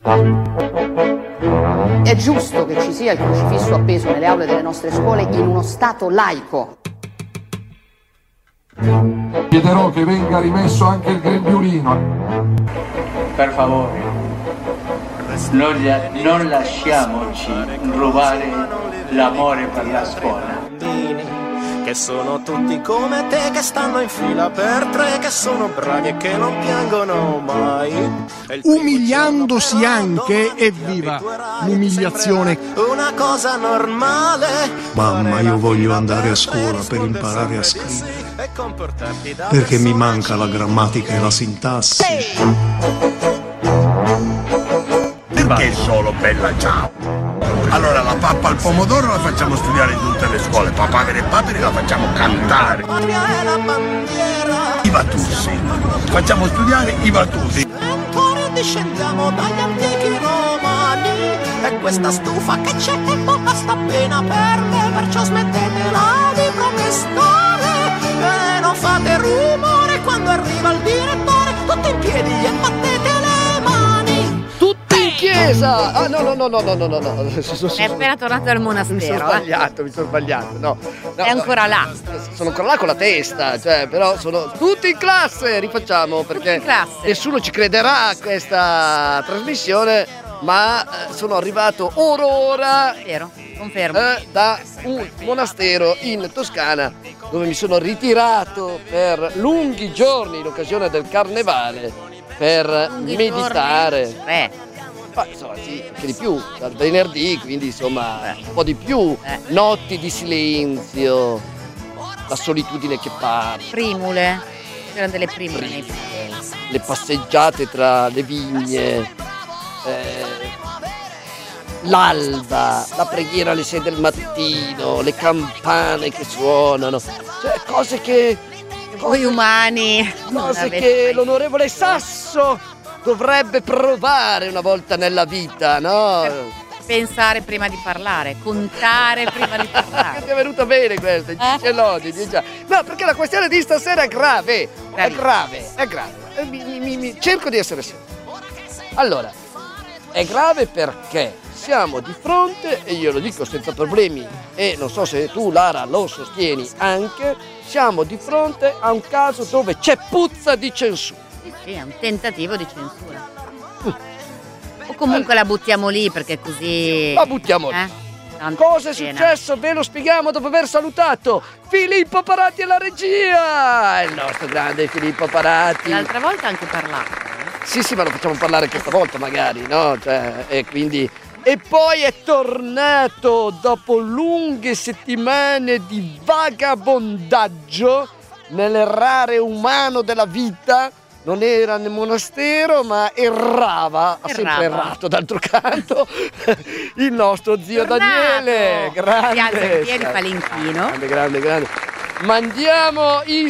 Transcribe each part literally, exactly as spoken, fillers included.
È giusto che ci sia il crocifisso appeso nelle aule delle nostre scuole in uno stato laico. Chiederò che venga rimesso anche il grembiulino. Per favore, non, non lasciamoci rubare l'amore per la scuola. Che sono tutti come te, che stanno in fila per tre, che sono bravi e che non piangono mai. Umiliandosi anche, evviva l'umiliazione. Una cosa normale. Mamma, io voglio andare a scuola per imparare a scrivere, perché mi manca la grammatica e la sintassi. Perché solo Bella Ciao? Allora la pappa al pomodoro la facciamo studiare in tutte le scuole, papaveri e paperi la facciamo cantare. I Vatussi, facciamo studiare i Vatussi. Discendiamo dagli antichi romani e questa stufa che c'è è basta appena per me, perciò smettetela di protestare e non fate rumore quando arriva il direttore, tutti in piedi e battete le mani. Tutti in chiesa! Ah no no no no no no no no. È appena tornato dal monastero. Mi sono sbagliato, eh? mi sono sbagliato. No, no, è ancora là. Sono ancora là con la testa, cioè, però sono tutti in classe, rifacciamo perché nessuno ci crederà a questa trasmissione, ma eh, sono arrivato ora ora Vero, confermo. Eh, da un monastero in Toscana dove mi sono ritirato per lunghi giorni in occasione del carnevale per lunghi meditare. Giorni? Beh. Ma insomma sì, anche di più, dal venerdì, quindi insomma un po' di più, eh. notti di silenzio, la solitudine che parla. Primule, c'erano delle primule. primule le passeggiate tra le vigne, eh, l'alba, la preghiera alle sei del mattino, le campane che suonano, cioè cose che... Voi umani! Cose che l'onorevole Sasso dovrebbe provare una volta nella vita, no? Pensare prima di parlare, contare prima di parlare. Ti è venuta bene questa, eh? Lodi, no, perché la questione di stasera è grave, è grave, è grave. Mi, mi, mi, cerco di essere serio. Allora, è grave perché siamo di fronte, e io lo dico senza problemi, e non so se tu, Lara, lo sostieni anche, siamo di fronte a un caso dove c'è puzza di censura. Sì, è un tentativo di censura. O comunque la buttiamo lì perché così... La buttiamo lì. Eh? Cosa è successo? Ve lo spieghiamo dopo aver salutato Filippo Parati alla regia! Il nostro grande Filippo Parati. L'altra volta ha anche parlato. Eh? Sì, sì, ma lo facciamo parlare questa volta magari, no? Cioè, e quindi... E poi è tornato dopo lunghe settimane di vagabondaggio nell'errare umano della vita. Non era nel monastero, ma errava, ha sempre errato d'altro canto, il nostro zio Tornato. Daniele, grande, si alza in piedi, fa l'inchino. Grande, grande, grande. Mandiamo i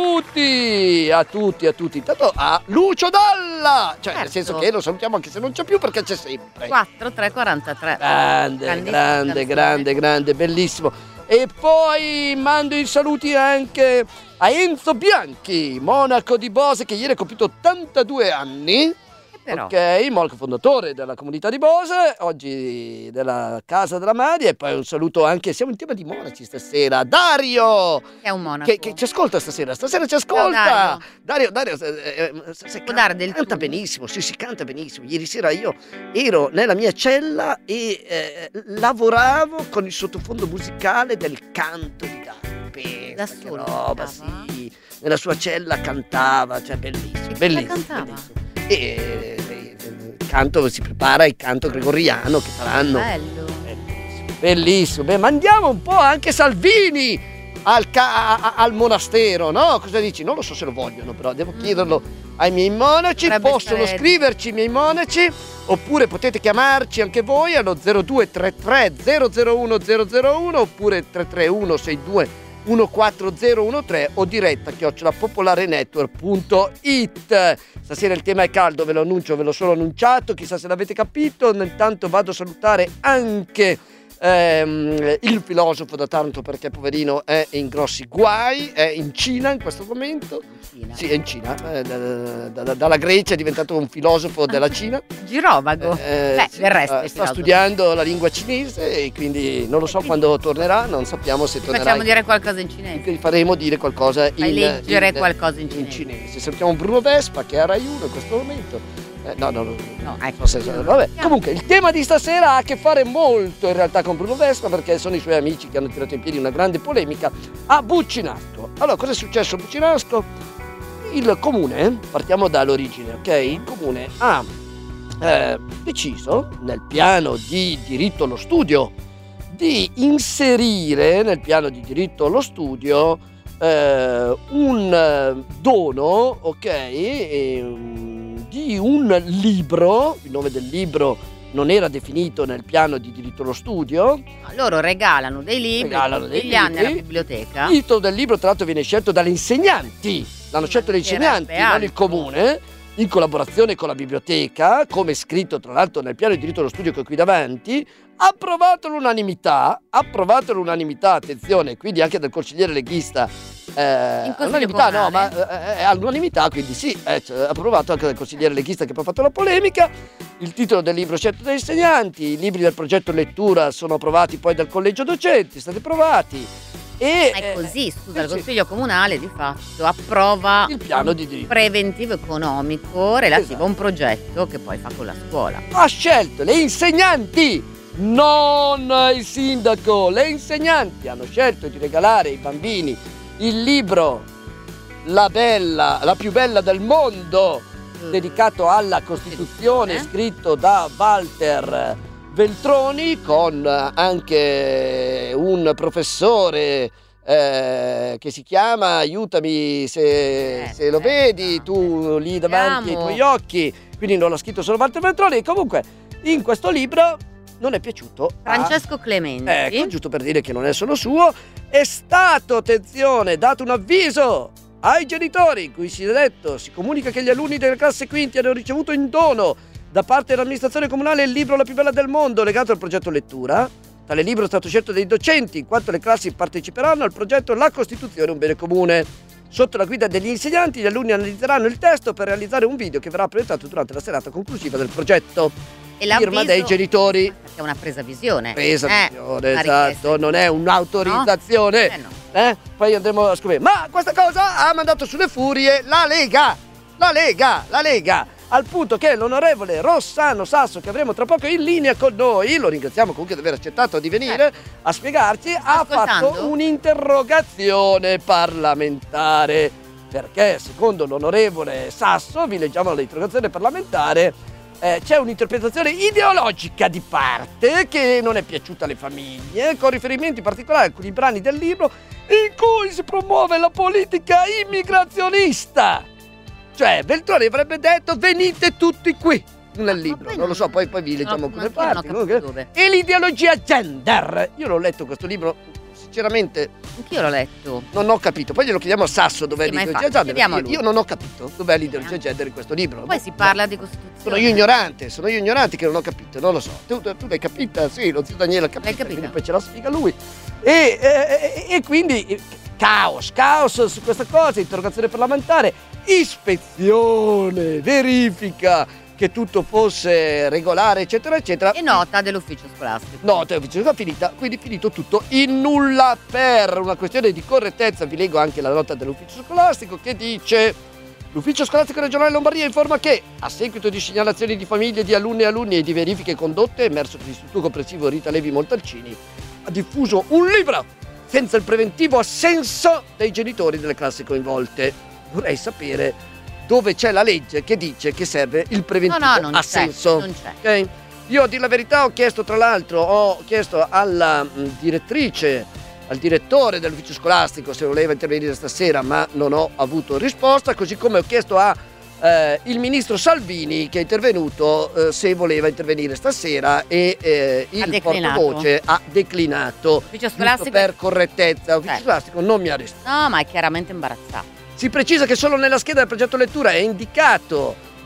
saluti a tutti, a tutti, intanto a Lucio Dalla, cioè certo. Nel senso che lo salutiamo anche se non c'è più perché c'è sempre. quattro tre quarantatré. Grande, grande, grande, grande, bellissimo. E poi mando i saluti anche a Enzo Bianchi, monaco di Bose, che ieri ha compiuto ottantadue anni. Però. Ok, monaco fondatore della comunità di Bose, oggi della Casa della Madia. E poi un saluto anche, siamo in tema di monaci stasera, Dario! È un monaco. Che, che ci ascolta stasera, stasera ci ascolta! No, Dario, Dario, eh, eh, se può dare del canta tuo. benissimo, sì, si canta benissimo. Ieri sera io ero nella mia cella e eh, lavoravo con il sottofondo musicale del canto di Dario. Da solo roba, cantava? sì. Nella sua cella cantava, cioè bellissimo, E bellissimo, cantava? bellissimo. E eh, il canto si prepara il canto gregoriano che faranno. Bello. Bellissimo, bellissimo. Beh, mandiamo un po' anche Salvini al, ca- a- al monastero, no? Cosa dici? Non lo so se lo vogliono, però devo chiederlo ai miei monaci. Potrebbe Possono stare... scriverci i miei monaci, oppure potete chiamarci anche voi allo zero due tre tre zero zero uno zero zero uno oppure tre tre uno sei due uno quattro zero uno tre o diretta chiocciola popolarenetwork punto it. Stasera il tema è caldo, ve lo annuncio, ve l'ho solo annunciato, chissà se l'avete capito. Intanto vado a salutare anche ehm, il filosofo da tanto perché poverino è in grossi guai, è in Cina in questo momento. Cina. Sì, è in Cina, eh, da, da, da, dalla Grecia è diventato un filosofo della Cina. Girovago. Eh, Beh, sì, del resto sta, è sta filosofo. studiando la lingua cinese e quindi non lo so quando tornerà, non sappiamo se tornerà. Facciamo dire qualcosa in cinese. Gli faremo dire qualcosa in, Fai leggere in, qualcosa in in cinese. cinese. Salutiamo Bruno Vespa che è a Rai uno in questo momento. Eh, no, no, no, No, non ecco. so se- vabbè. Comunque il tema di stasera ha a che fare molto in realtà con Bruno Vespa perché sono i suoi amici che hanno tirato in piedi una grande polemica a Buccinasco. Allora, cosa è successo a Buccinasco? Il comune, partiamo dall'origine, ok? Il comune ha eh, deciso nel piano di diritto allo studio di inserire nel piano di diritto allo studio eh, un eh, dono, ok, ehm, di un libro, il nome del libro non era definito nel piano di diritto allo studio. No, loro regalano dei libri Regalano tutti dei gli anni alla libri. biblioteca. Il titolo del libro tra l'altro viene scelto dagli insegnanti, l'hanno scelto gli insegnanti, mancherebbe non il altro. comune, in collaborazione con la biblioteca, come scritto tra l'altro nel piano di diritto allo studio che ho qui davanti, approvato all'unanimità, approvato all'unanimità, attenzione, quindi anche del consigliere leghista, eh, In consiglio all'unanimità no, ma comunale. eh, eh, all'unanimità, quindi sì, eh, cioè, approvato anche dal consigliere leghista che poi ha fatto la polemica, il titolo del libro scelto dagli insegnanti, i libri del progetto lettura sono approvati poi dal collegio docenti, stati approvati. E, È così, scusa, eh, il sì. Consiglio Comunale di fatto approva Il piano un di diritto. preventivo economico relativo Esatto. a un progetto che poi fa con la scuola. Ha scelto le insegnanti, non il sindaco, le insegnanti hanno scelto di regalare ai bambini il libro La bella, la più bella del mondo, Mm. dedicato alla Costituzione, Costituzione. scritto da Walter Veltroni, con anche un professore eh, che si chiama, aiutami se, Eh, se lo eh, vedi, no. tu lì davanti ai Vediamo. tuoi occhi, quindi non l'ha scritto solo Walter Veltroni, e comunque in questo libro non è piaciuto a- Francesco Clementi. Ecco, giusto per dire che non è solo suo, è stato, attenzione, dato un avviso ai genitori in cui si è detto, si comunica che gli alunni della classe quinti hanno ricevuto in dono da parte dell'amministrazione comunale il libro La più bella del mondo legato al progetto lettura. Tale libro è stato scelto dai docenti in quanto le classi parteciperanno al progetto La Costituzione, un bene comune. Sotto la guida degli insegnanti, gli alunni analizzeranno il testo per realizzare un video che verrà proiettato durante la serata conclusiva del progetto. E Firma l'avviso- dei genitori. Perché è una presa visione. Presa Eh, visione, una esatto, richiesta. non è un'autorizzazione. No? Eh no. Eh? Poi andremo a scoprire. Ma questa cosa ha mandato sulle furie la Lega, la Lega, la Lega, al punto che l'onorevole Rossano Sasso, che avremo tra poco in linea con noi, lo ringraziamo comunque di aver accettato di venire a spiegarci, ha ascoltando? fatto un'interrogazione parlamentare. Perché secondo l'onorevole Sasso, vi leggiamo l'interrogazione parlamentare, eh, c'è un'interpretazione ideologica di parte che non è piaciuta alle famiglie, con riferimenti particolari a alcuni brani del libro in cui si promuove la politica immigrazionista. Cioè, Veltroni avrebbe detto venite tutti qui nel libro, poi non lo so, non- poi, poi vi leggiamo no, alcune anch'io non ho parti. capito comunque. dove. E l'ideologia gender. Io l'ho letto questo libro, sinceramente Anch'io l'ho letto. non ho capito. Poi glielo chiediamo a Sasso dov'è Sì, ma l'ideologia infatti, gender. chiediamo a Io, lui. io non ho capito dov'è l'ideologia gender in questo libro. Poi si parla di Costituzione. Sono io ignorante, sono io ignorante che non ho capito, non lo so. Tu, tu l'hai capita? Sì, lo zio Daniele ha capito. L'hai capita? Quindi poi ce la spiega lui. E, e- e quindi eh, caos, caos su questa cosa, interrogazione parlamentare, ispezione, verifica che tutto fosse regolare, eccetera, eccetera. E nota dell'ufficio scolastico. Nota ufficio finita, quindi finito tutto in nulla. Per una questione di correttezza vi leggo anche la nota dell'ufficio scolastico che dice: l'ufficio scolastico regionale Lombardia informa che, a seguito di segnalazioni di famiglie, di alunni e alunni e di verifiche condotte, emerso che l'Istituto Comprensivo Rita Levi Montalcini ha diffuso un libro senza il preventivo assenso dei genitori delle classi coinvolte. Vorrei sapere dove c'è la legge che dice che serve il preventivo No, no, non c'è, assenso. non c'è. Ok? Io a dire la verità ho chiesto, tra l'altro, ho chiesto alla mh, direttrice, al direttore dell'ufficio scolastico se voleva intervenire stasera, ma non ho avuto risposta, così come ho chiesto a eh, il ministro Salvini, che è intervenuto, eh, se voleva intervenire stasera, e eh, Ha il declinato. portavoce ha declinato. Ufficio Giusto scolastico- per correttezza, l'ufficio Certo. scolastico non mi ha risposto. No, ma è chiaramente imbarazzato. Si precisa che solo nella scheda del progetto lettura è indicato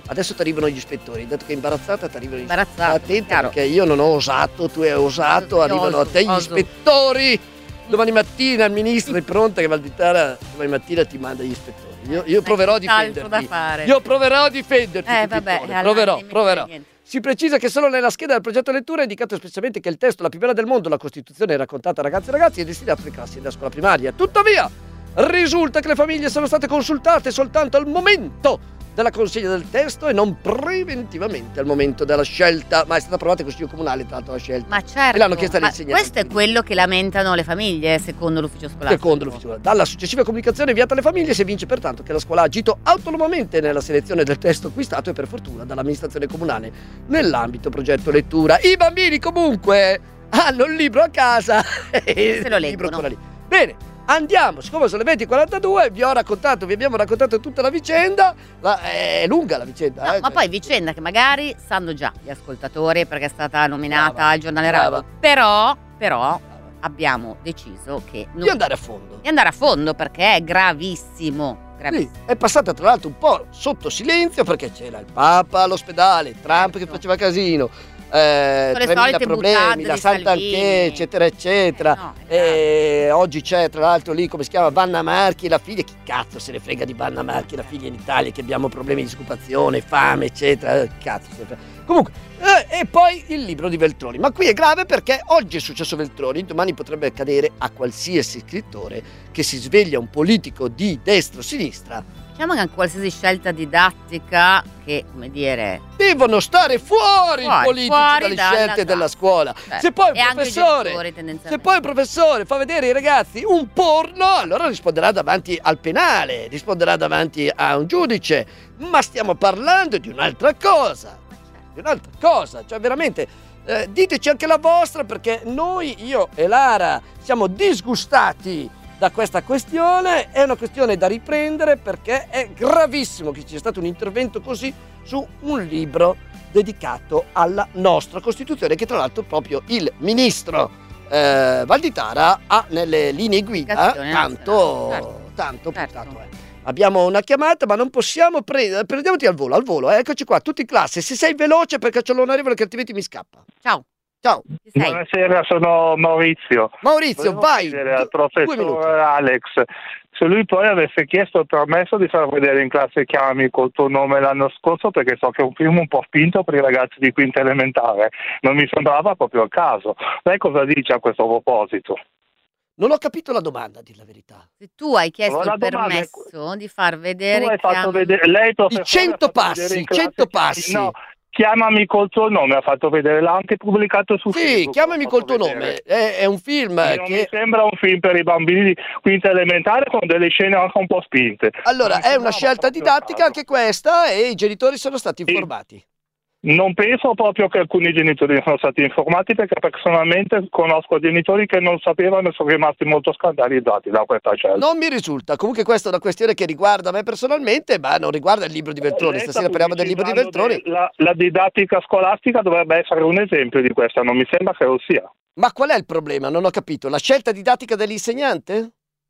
Adesso ti arrivano gli ispettori, dato che è imbarazzata ti arrivano gli ispettori. Imbarazzata, Attenta chiaro. perché io non ho osato, tu hai osato, Io arrivano a oso, te gli oso. ispettori. Domani mattina il ministro è pronta che Valditara domani mattina ti manda gli ispettori. Io, io proverò a Altro da difenderti. fare. Io proverò a difenderti. Eh, tu vabbè, pippone. allora proverò, dimmi proverò. niente. Si precisa che solo nella scheda del progetto lettura è indicato espressamente che il testo La più bella del mondo, la Costituzione raccontata a ragazzi e ragazzi è destinato alle classi della scuola primaria. Tuttavia, risulta che le famiglie sono state consultate soltanto al momento della consegna del testo e non preventivamente al momento della scelta. Ma è stata approvata in Consiglio Comunale, tra l'altro, la scelta. Ma certo, E l'hanno chiesta agli ma insegnanti. questo è quello che lamentano le famiglie, secondo l'ufficio scolastico. Secondo l'ufficio. Dalla successiva comunicazione inviata alle famiglie si evince pertanto che la scuola ha agito autonomamente nella selezione del testo acquistato e per fortuna dall'amministrazione comunale nell'ambito progetto lettura. I bambini comunque hanno il libro a casa e Se lo il libro leggono. ancora lì. Bene. Andiamo, siccome sono le venti e quarantadue, vi ho raccontato, vi abbiamo raccontato tutta la vicenda. La, è lunga la vicenda. No, eh, ma poi vicenda che magari sanno già gli ascoltatori perché è stata nominata Brava, al giornale brava. radio. Però, però abbiamo deciso che di andare a fondo. di andare a fondo perché è gravissimo. Sì, gravissimo. è passata tra l'altro un po' sotto silenzio perché c'era il Papa all'ospedale, Trump che Certo. faceva casino, eh, Con le tremila solite problemi, boutade la di Sant'Anché, Salvini. eccetera, eccetera. No, è e oggi c'è tra l'altro lì, come si chiama, Vanna Marchi, la figlia. Chi cazzo se ne frega di Vanna Marchi, la figlia in Italia, che abbiamo problemi di disoccupazione, fame, eccetera. eh, Cazzo se ne frega. Comunque, eh, e poi il libro di Veltroni. Ma qui è grave perché oggi è successo Veltroni, domani potrebbe accadere a qualsiasi scrittore che si sveglia un politico di destra o sinistra. Diciamo che anche qualsiasi scelta didattica che, come dire, Devono stare fuori, i Fuori, politici fuori dalle dalla scelte classe. della scuola. Certo. Se poi il E anche i professore, genitori, se tendenzialmente. poi il professore fa vedere ai ragazzi un porno, allora risponderà davanti al penale, risponderà davanti a un giudice. Ma stiamo parlando di un'altra cosa, di un'altra cosa, cioè veramente eh, diteci anche la vostra, perché noi, io e Lara, siamo disgustati da questa questione. È una questione da riprendere perché è gravissimo che ci sia stato un intervento così su un libro dedicato alla nostra Costituzione, che tra l'altro proprio il ministro eh, Valditara ha nelle linee guida Indicazione tanto, nazionale, certo. tanto Certo. puntato. eh. Abbiamo una chiamata, ma non possiamo prendere. Prendiamoti al volo, al volo. eh. Eccoci qua, tutti in classe. Se sei veloce, perché c'è l'onorevole che altrimenti mi scappa. Ciao, Ciao. ci sei? Buonasera, sono Maurizio. Maurizio, Volevo vai. chiedere al Du- due minuti. professor Alex se lui poi avesse chiesto il permesso di far vedere in classe Chiamami col tuo nome l'anno scorso, perché so che è un film un po' spinto per i ragazzi di quinta elementare. Non mi sembrava proprio il caso. Lei cosa dice a questo proposito? Non ho capito la domanda, a dir la verità. Se tu hai chiesto Allora, il la domanda è- permesso di far Tu vedere hai fatto Chiam- vedere, lei professore, I cento ha fatto vedere passi, in classe cento Chiamami- passi. No, Chiamami col tuo nome, ha fatto vedere, l'ha anche pubblicato su Sì, Facebook. chiamami l'ha col fatto tuo vedere. nome. È, è un film E non mi che. sembra un film per i bambini di quinta elementare con delle scene anche un po' spinte. Allora, Non mi è una sembrava scelta proprio il didattica caso. anche questa e i genitori sono stati informati. Non penso proprio che alcuni genitori siano stati informati, perché personalmente conosco genitori che non sapevano e sono rimasti molto scandalizzati da questa scelta. Non mi risulta. Comunque questa è una questione che riguarda me personalmente, ma non riguarda il libro di Veltroni. Lei Stasera sta parliamo del libro di pubblicizzando Veltroni. de- La, la didattica scolastica dovrebbe essere un esempio di questa, non mi sembra che lo sia. Ma qual è il problema? Non ho capito. La scelta didattica dell'insegnante?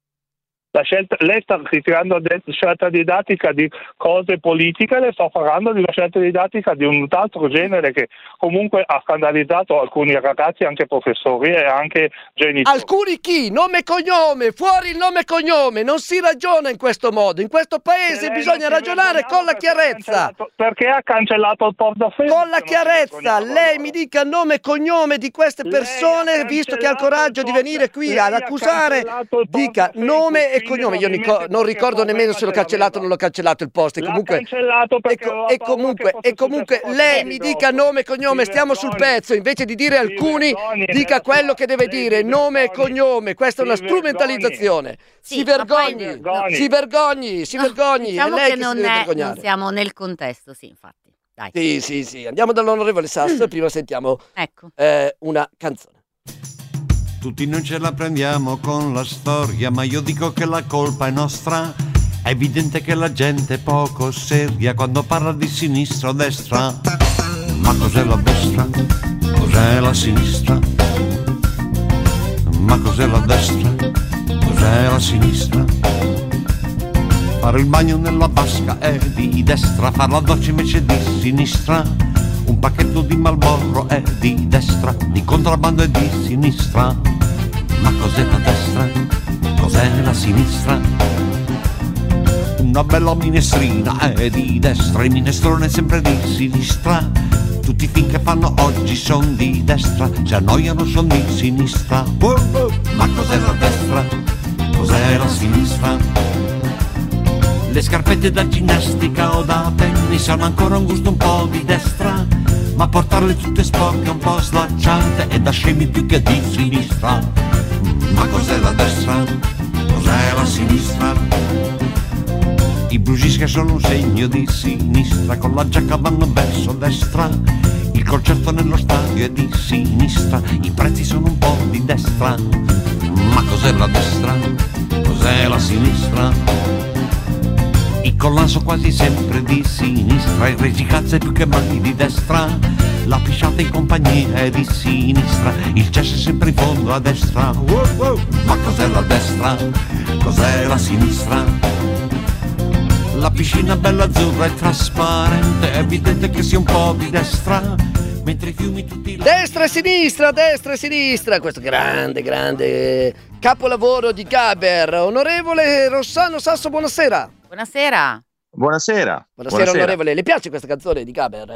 La scelta, lei sta ritirando la scelta didattica di cose politiche, le sto parlando di una scelta didattica di un altro genere che comunque ha scandalizzato alcuni ragazzi, anche professori e anche genitori. Alcuni chi? Nome e cognome, fuori il nome e cognome. Non si ragiona in questo modo. In questo paese Se lei bisogna non si ragionare vergognava con la perché ha chiarezza. cancellato- Perché ha cancellato il portafoglio? Con la chiarezza, lei mi dica nome e cognome di queste Lei persone, ha visto che ha il cancellato coraggio il di venire qui lei ad ha accusare, cancellato il dica post nome Facebook, e cognome. Io quindi rico- non qualche ricordo problema nemmeno se l'ho ce cancellato o l'aveva. non l'ho cancellato il post. E L'ha comunque, cancellato perché e, co- aveva e paura comunque, che fosse e comunque successo lei qualcosa mi di dica dopo. nome e cognome, Si stiamo sul vergogni. pezzo, invece di dire Si alcuni, vergogni dica della quello sua- che deve lei dire, si nome e vergogni. cognome. Questa è una Si vergogni. strumentalizzazione. Sì, Si ma poi- vergogni, vergogni. si vergogni, si No, vergogni. diciamo è lei che che non, si deve è, non vergognare. siamo nel contesto, sì, infatti. Dai, Sì, sì, sì. Andiamo dall'onorevole Sasso e prima sentiamo ecco. eh, una canzone. Tutti non ce la prendiamo con la storia, ma io dico che la colpa è nostra. È evidente che la gente è poco seria quando parla di sinistra o destra. Ma cos'è la destra? Cos'è la sinistra? Ma cos'è la destra? Cos'è la sinistra? fare il bagno nella vasca è di destra, far la doccia invece di sinistra, un pacchetto di Marlboro è di destra, di contrabbando è di sinistra. Ma cos'è la destra? Cos'è la sinistra? Una bella minestrina è di destra, il minestrone è sempre di sinistra. Tutti i film che fanno oggi son di destra, se annoiano son di sinistra. Ma cos'è la destra? Cos'è la sinistra? Le scarpette da ginnastica o da tennis hanno ancora un gusto un po' di destra, ma portarle tutte sporche un po' slacciate è da scemi più che di sinistra. Ma cos'è la destra? Cos'è la sinistra? I blue jeans che sono un segno di sinistra, con la giacca vanno verso destra, il concerto nello stadio è di sinistra, i prezzi sono un po' di destra. Ma cos'è la destra? Cos'è la sinistra? I collan sono quasi sempre di sinistra, il regicazzo è più che mai di destra, la pisciata in compagnia è di sinistra, il cesso è sempre in fondo a destra. Ma cos'è la destra? Cos'è la sinistra? La piscina bella azzurra e trasparente, è evidente che sia un po' di destra, mentre i fiumi tutti... Destra e sinistra, destra e sinistra, questo grande, grande capolavoro di Gaber. Onorevole Rossano Sasso, buonasera. Buonasera. Buonasera. Buonasera, onorevole. Le piace questa canzone di Gaber?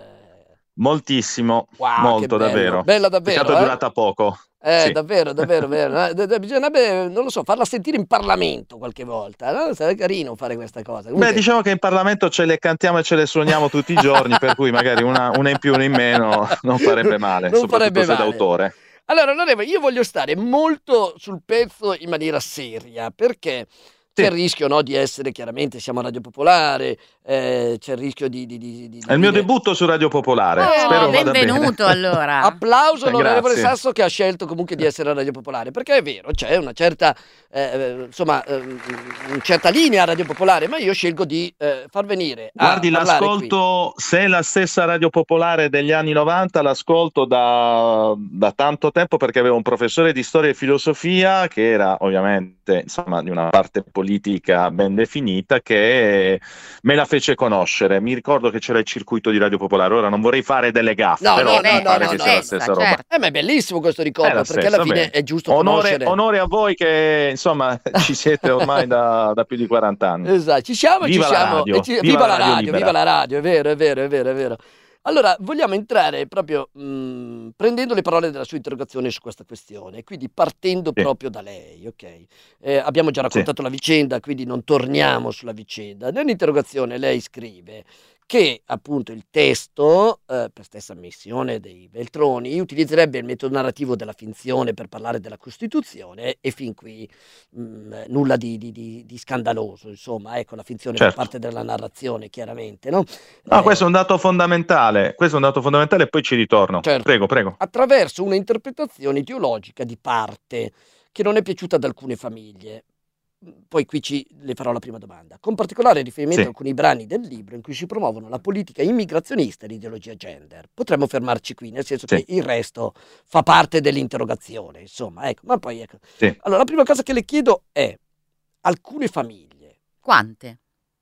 Moltissimo, wow, molto, bello. davvero. Bella davvero. Peccato eh? è durata poco. Eh, sì. davvero, davvero, vero. Bisognerebbe, non lo so, farla sentire in Parlamento qualche volta, no? Sarebbe carino fare questa cosa. Comunque... Beh, diciamo che in Parlamento ce le cantiamo e ce le suoniamo tutti i giorni, per cui magari una, una in più, una in meno non farebbe male, non soprattutto farebbe se male. d'autore. Allora, onorevole, io voglio stare molto sul pezzo in maniera seria, perché c'è il rischio, no, di essere, chiaramente siamo a Radio Popolare, eh, c'è il rischio di... di, di, di È il mio dire... debutto su Radio Popolare, oh, spero vada benvenuto bene. allora. Applauso all'onorevole Grazie. Sasso che ha scelto comunque di essere a Radio Popolare, perché è vero, c'è una certa, eh, insomma, eh, una certa linea a Radio Popolare, ma io scelgo di eh, far venire a Guardi, parlare l'ascolto, se è la stessa Radio Popolare degli anni novanta, l'ascolto da, da tanto tempo, perché avevo un professore di storia e filosofia che era ovviamente, insomma, di una parte politica ben definita, che me la fece conoscere. Mi ricordo che c'era il circuito di Radio Popolare, ora non vorrei fare delle gaffe, No, però no, no, mi no, pare no, che no, sia no, la stessa certo. roba. Eh, ma è bellissimo questo È ricordo, la perché stessa, alla fine bene. è giusto onore, conoscere. onore a voi che insomma ci siete ormai da, da più di quaranta anni. Esatto, ci siamo e ci Viva la siamo. radio, E ci- viva viva la la radio radio, libera. viva la radio, è vero, è vero, è vero, è vero. Allora, vogliamo entrare proprio mh, prendendo le parole della sua interrogazione su questa questione, quindi partendo Sì. proprio da lei, ok? Eh, abbiamo già raccontato la vicenda, quindi non torniamo sulla vicenda. Nell'interrogazione lei scrive che appunto il testo, eh, per stessa ammissione dei Veltroni, utilizzerebbe il metodo narrativo della finzione per parlare della Costituzione, e fin qui mh, nulla di, di- di- di scandaloso, insomma, ecco, la finzione Certo. fa parte della narrazione, chiaramente, no? No, Eh, questo è un dato fondamentale, questo è un dato fondamentale e poi ci ritorno. Certo. Prego, prego. attraverso una interpretazione ideologica di parte che non è piaciuta ad alcune famiglie. Poi qui ci le farò la prima domanda, con particolare riferimento Sì. a alcuni brani del libro in cui si promuovono la politica immigrazionista e l'ideologia gender. Potremmo fermarci qui, nel senso Sì. che il resto fa parte dell'interrogazione, insomma, ecco. Ma poi ecco. Sì. Allora, la prima cosa che le chiedo è: alcune famiglie, Quante?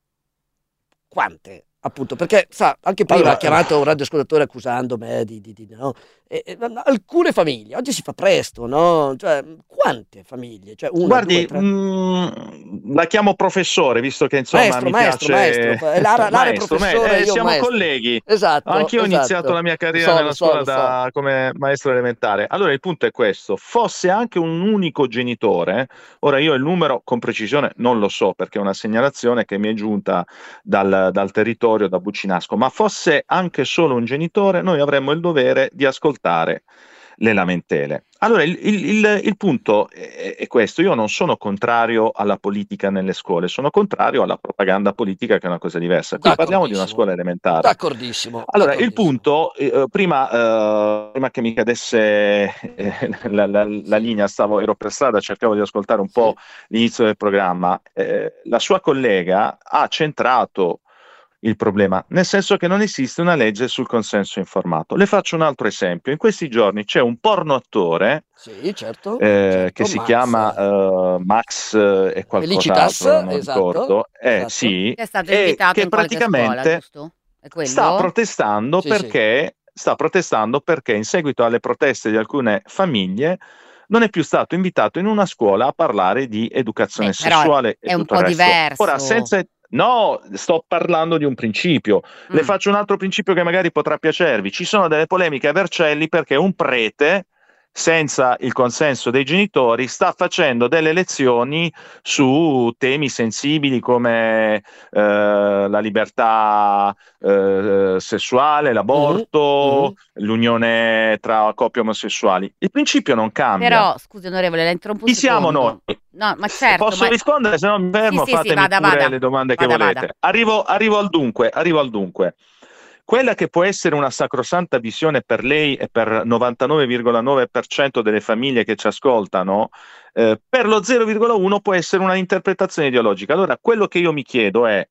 quante? Appunto, perché sa, anche prima Allora, ha chiamato un radioascoltatore accusando me di, di, di no? E, e, alcune famiglie, oggi si fa presto, no? Cioè, quante famiglie? Cioè, una, Guardi, due, tre? mh, la chiamo professore, visto che insomma Maestro, mi maestro, piace... maestro. Eh, Lara- Lara è Maestro, professore, ma- eh, io siamo maestro. colleghi. Esatto, Anch'io ho esatto. iniziato la mia carriera Lo so, nella lo so, scuola lo so. da- come maestro elementare. Allora il punto è questo: fosse anche un unico genitore, ora io il numero con precisione non lo so perché è una segnalazione che mi è giunta dal, dal territorio, da Buccinasco, ma fosse anche solo un genitore, noi avremmo il dovere di ascoltare le lamentele. Allora il, il- il- il punto è, è questo: io non sono contrario alla politica nelle scuole, sono contrario alla propaganda politica, che è una cosa diversa. Qui parliamo di una D'accordissimo. scuola elementare. D'accordissimo. Allora, il d'accordissimo. punto, eh, prima, eh, prima che mi cadesse eh, la, la- la linea, stavo, ero per strada, cercavo di ascoltare un po' l'inizio del programma. Eh, la sua collega ha centrato il problema, nel senso che non esiste una legge sul consenso informato. Le faccio un altro esempio. In questi giorni c'è un porno attore Sì, certo. eh, certo, che si Max. chiama eh, Max eh, e Felicitas, qualcos'altro, non esatto, ricordo. Eh, esatto. sì, Che è stato e invitato che in qualche scuola, praticamente giusto? È quello? sta protestando Sì, sì. perché sta protestando perché in seguito alle proteste di alcune famiglie non è più stato invitato in una scuola a parlare di educazione Eh, però sessuale e è un tutto po' il resto. diverso. Ora, senza No, sto parlando di un principio. Le Mm. faccio un altro principio che magari potrà piacervi. Ci sono delle polemiche a Vercelli perché un prete, senza il consenso dei genitori, sta facendo delle lezioni su temi sensibili come eh, la libertà eh, sessuale, l'aborto, Mhm. l'unione tra coppie omosessuali. Il principio non cambia. Però, scusi onorevole, la interrompo un Chi siamo secondo. noi? No, ma certo, Posso ma... rispondere, se no mi fermo, Sì, sì, sì, fatemi vada, pure vada. le domande che Vada, volete. vada. Arrivo, arrivo al dunque, arrivo al dunque. Quella che può essere una sacrosanta visione per lei e per novantanove virgola nove per cento delle famiglie che ci ascoltano, eh, per lo zero virgola uno può essere una interpretazione ideologica. Allora, quello che io mi chiedo è,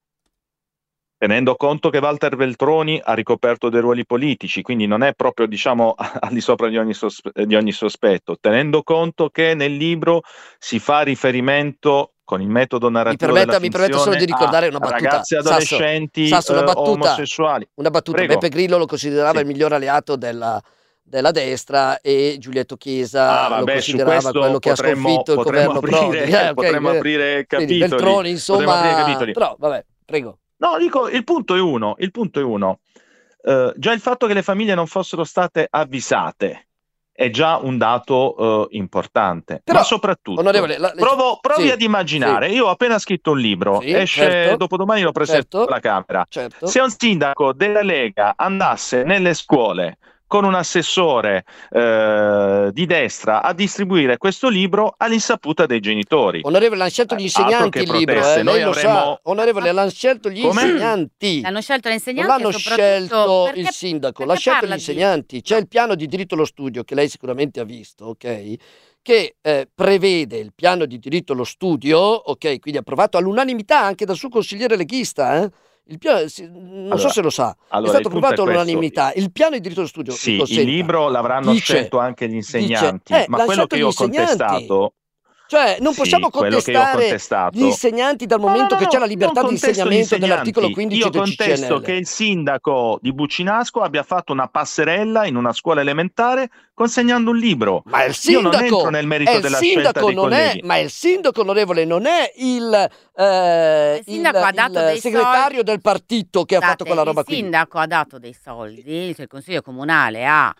tenendo conto che Walter Veltroni ha ricoperto dei ruoli politici, quindi non è proprio, diciamo, al di sopra di ogni, sospe- di ogni sospetto, tenendo conto che nel libro si fa riferimento con il metodo Mi narrativo permetta, della mi permetta solo di finzione ricordare a una battuta. ragazzi Sasso, adolescenti Sasso, una eh, battuta. omosessuali. Una battuta. Prego. Beppe Grillo lo considerava Sì. il migliore alleato della, della destra e Giulietto Chiesa Ah, lo vabbè, su considerava questo quello che ha potremmo, sconfitto il potremmo governo Prodi. aprire, Eh, ok, potremmo eh, aprire quindi capitoli. Veltroni, Potremmo aprire insomma, capitoli. però vabbè, prego. No, dico, il punto è uno, il punto è uno. Eh, già il fatto che le famiglie non fossero state avvisate è già un dato eh, importante, Però, ma soprattutto onorevole, la- le- provo, provi sì, ad immaginare, sì. io ho appena scritto un libro, Sì, esce certo. dopodomani, lo presento Certo. alla Camera. Certo. Se un sindaco della Lega andasse nelle scuole con un assessore eh, di destra a distribuire questo libro all'insaputa dei genitori. Onorevole, l'hanno scelto gli Eh, altro insegnanti che il libro, proteste, eh, noi lei lo avremmo- sa. Onorevole, l'hanno scelto gli Come? insegnanti. L'hanno scelto gli Non insegnanti l'hanno e soprattutto scelto perché- il sindaco, perché l'ha scelto gli parla di- insegnanti. C'è il piano di diritto allo studio che lei sicuramente ha visto, ok? Che eh, prevede il piano di diritto allo studio, ok? Quindi approvato all'unanimità anche dal suo consigliere leghista, eh? Il piano, si- non so Allora, se lo sa, allora, è stato il punto è approvato questo. all'unanimità. Il piano di diritto allo studio, Sì, mi il consenta, libro l'avranno dice- scelto anche gli insegnanti, dice, eh, ma l'hanno quello scelto che io ho gli insegnanti. contestato, Cioè, non sì, possiamo quello che io ho contestare contestato- gli insegnanti dal No, momento no, che no, c'è la non libertà di contesto gli insegnamento dell'articolo insegnanti. quindici Io del contesto C C N L. che il sindaco di Bucinasco abbia fatto una passerella in una scuola elementare consegnando un libro. Ma il Io non sindaco, entro nel merito è il della scelta sindaco dei non è, colleghi. ma il sindaco, onorevole, non è il, eh, Il sindaco il- ha dato il dei segretario soldi. del partito che ha fatto Scusate, quella roba il qui. sindaco ha dato dei soldi, cioè il consiglio comunale ha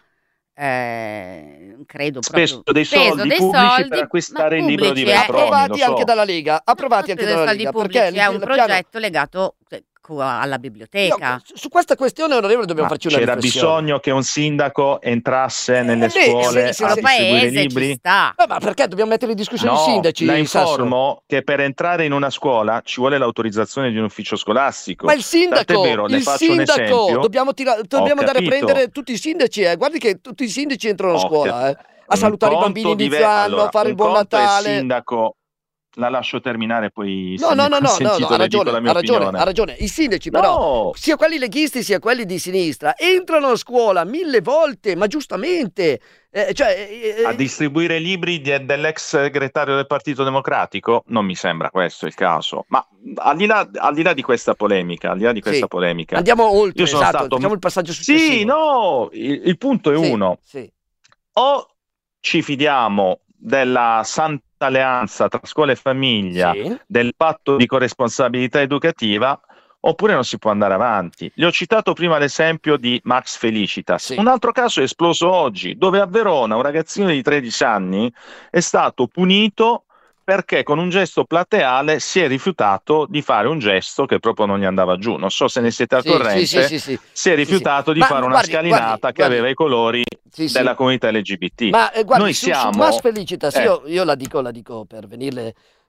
eh, credo Speso proprio dei speso soldi dei pubblici soldi, per acquistare ma il libro di pubblici, eh, Veltroni, Approvati lo so. anche dalla Lega, approvati non anche speso dalla soldi Lega, pubblici, perché il, è un il piano- progetto legato eh, co- alla biblioteca. Io, su questa questione, onorevole, dobbiamo Ma farci una c'era riflessione. bisogno che un sindaco entrasse nelle beh, scuole se- a se- distribuire paese libri? ci sta. Eh, ma perché dobbiamo mettere in discussione No, i sindaci, la Sasso? informo che per entrare in una scuola ci vuole l'autorizzazione di un ufficio scolastico. Ma il sindaco, Tant'è vero, le il faccio un sindaco, esempio. dobbiamo, tira- Ho dobbiamo andare a capito. prendere tutti i sindaci, eh. Guardi che tutti i sindaci entrano a Ho scuola, cap- eh. A un salutare i conto bambini dive- inizio anno, allora, a fare un il buon conto è Natale. sindaco, la lascio terminare poi No, se no, mi no, no, no, consentito no, ha le dico ragione, la mia ha ragione, opinione. ha ragione. I sindaci però, No, sia quelli leghisti sia quelli di sinistra, entrano a scuola mille volte, ma giustamente. Eh, cioè, eh, a distribuire libri di- dell'ex segretario del Partito Democratico non mi sembra questo il caso. Ma al di là, al di là di questa polemica, al di là di questa sì. polemica, Andiamo oltre, io sono esatto, stato facciamo il passaggio successivo. Sì, no, il, il punto è Sì, uno. sì. O ci fidiamo della santa alleanza tra scuola e famiglia, Sì. del patto di corresponsabilità educativa, oppure non si può andare avanti. Le ho citato prima l'esempio di Max Felicitas. Sì. Un altro caso è esploso oggi, dove a Verona un ragazzino di tredici anni è stato punito perché con un gesto plateale si è rifiutato di fare un gesto che proprio non gli andava giù. Non so se ne siete al Sì, corrente. sì, sì, sì, sì. Si è rifiutato sì. di Ma fare una guardi, scalinata guardi, che guardi. aveva i colori Sì, sì. della comunità L G B T. Ma eh, guardi, Noi su, siamo su Max Felicitas, eh. io, io la dico, la dico per venirle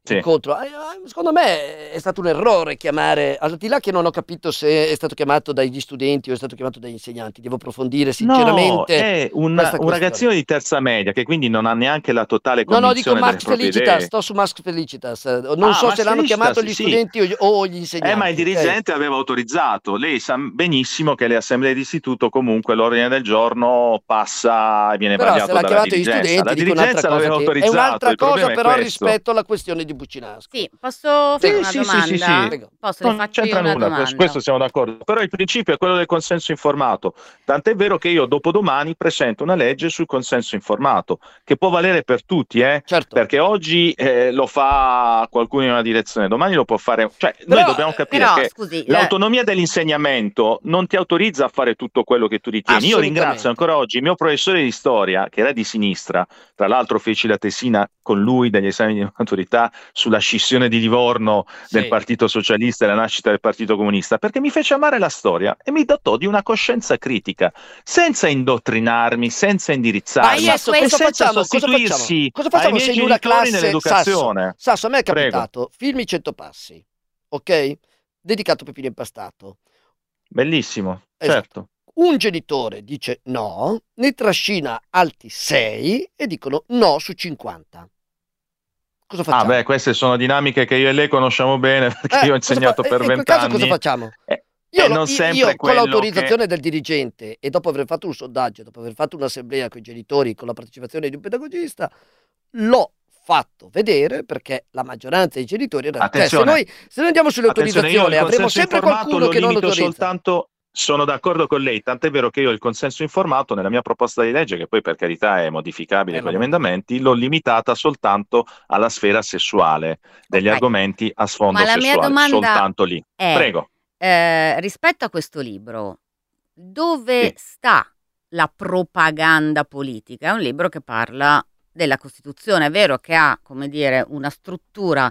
Sì. incontro. Eh, eh, Secondo me è stato un errore chiamare, al di là che non ho capito se è stato chiamato dagli studenti o è stato chiamato dagli insegnanti, devo approfondire No, sinceramente è un, questa un questione. ragazzino di terza media che quindi non ha neanche la totale No, no, dico convinzione delle Max proprie Felicitas, idee. sto su Max Felicitas. eh, Non Ah, so Max se l'hanno Felicitas, chiamato gli sì. studenti o gli, o gli Eh, insegnanti. ma il ok? dirigente aveva autorizzato. Lei sa benissimo che le assemblee d'istituto comunque l'ordine del giorno passa e viene Però se vagliato l'ha dalla chiamato gli dirigenza. studenti, La dico un'altra dirigenza cosa. l'aveva Che è autorizzato. un'altra Il cosa problema è però questo. rispetto alla questione di Buccinasco. Sì, posso fare Sì, una sì, sì, domanda? sì, sì. Prego. Posso, le Non faccio io c'entra una nulla, su domanda. questo siamo d'accordo. Però il principio è quello del consenso informato. Tant'è vero che io dopodomani presento una legge sul consenso informato, che può valere per tutti, eh? Certo. Perché oggi eh, lo fa qualcuno in una direzione, domani lo può fare. Cioè, noi Però, dobbiamo capire Però, che scusi, la- l'autonomia dell'insegnamento non ti autorizza a fare tutto quello che tu ritieni. Io Assolutamente. ringrazio ancora oggi il mio professore di storia, che era di sinistra, tra l'altro feci la tesina con lui degli esami di maturità sulla scissione di Livorno del Sì. Partito Socialista e la nascita del Partito Comunista, perché mi fece amare la storia e mi dotò di una coscienza critica, senza indottrinarmi, senza Ma indirizzarmi adesso e cosa senza facciamo? Cosa sostituirsi facciamo? Cosa ai facciamo miei se in una genitori classe Sasso, nell'educazione. Sasso, a me è Prego. capitato Filmi cento passi, ok? Dedicato a Peppino Impastato. Bellissimo, Esatto. certo. Un genitore dice no, ne trascina altri sei e dicono no su cinquanta. Cosa Ah, facciamo? beh, queste sono dinamiche che io e lei conosciamo bene, perché Eh, io ho cosa insegnato fa- per e in quel caso cosa vent'anni. facciamo? Eh, Io, e lo- non io- sempre io con quello l'autorizzazione che- del dirigente e dopo aver fatto un sondaggio, dopo aver fatto un'assemblea con i genitori, con la partecipazione di un pedagogista, l'ho fatto vedere perché la maggioranza dei genitori era... Cioè, se Attenzione. noi, se noi andiamo Attenzione, io sull'autorizzazione il avremo consenso sempre informato qualcuno lo che non limito autorizza. soltanto. Sono d'accordo con lei, tant'è vero che io il consenso informato nella mia proposta di legge, che poi per carità è modificabile Eh, con gli ma- emendamenti, l'ho limitata soltanto alla sfera sessuale, degli Ok. argomenti a sfondo Ma la mia sessuale, domanda soltanto lì. è, Prego. eh, rispetto a questo libro, dove Sì. sta la propaganda politica? È un libro che parla della Costituzione, è vero che ha, come dire, una struttura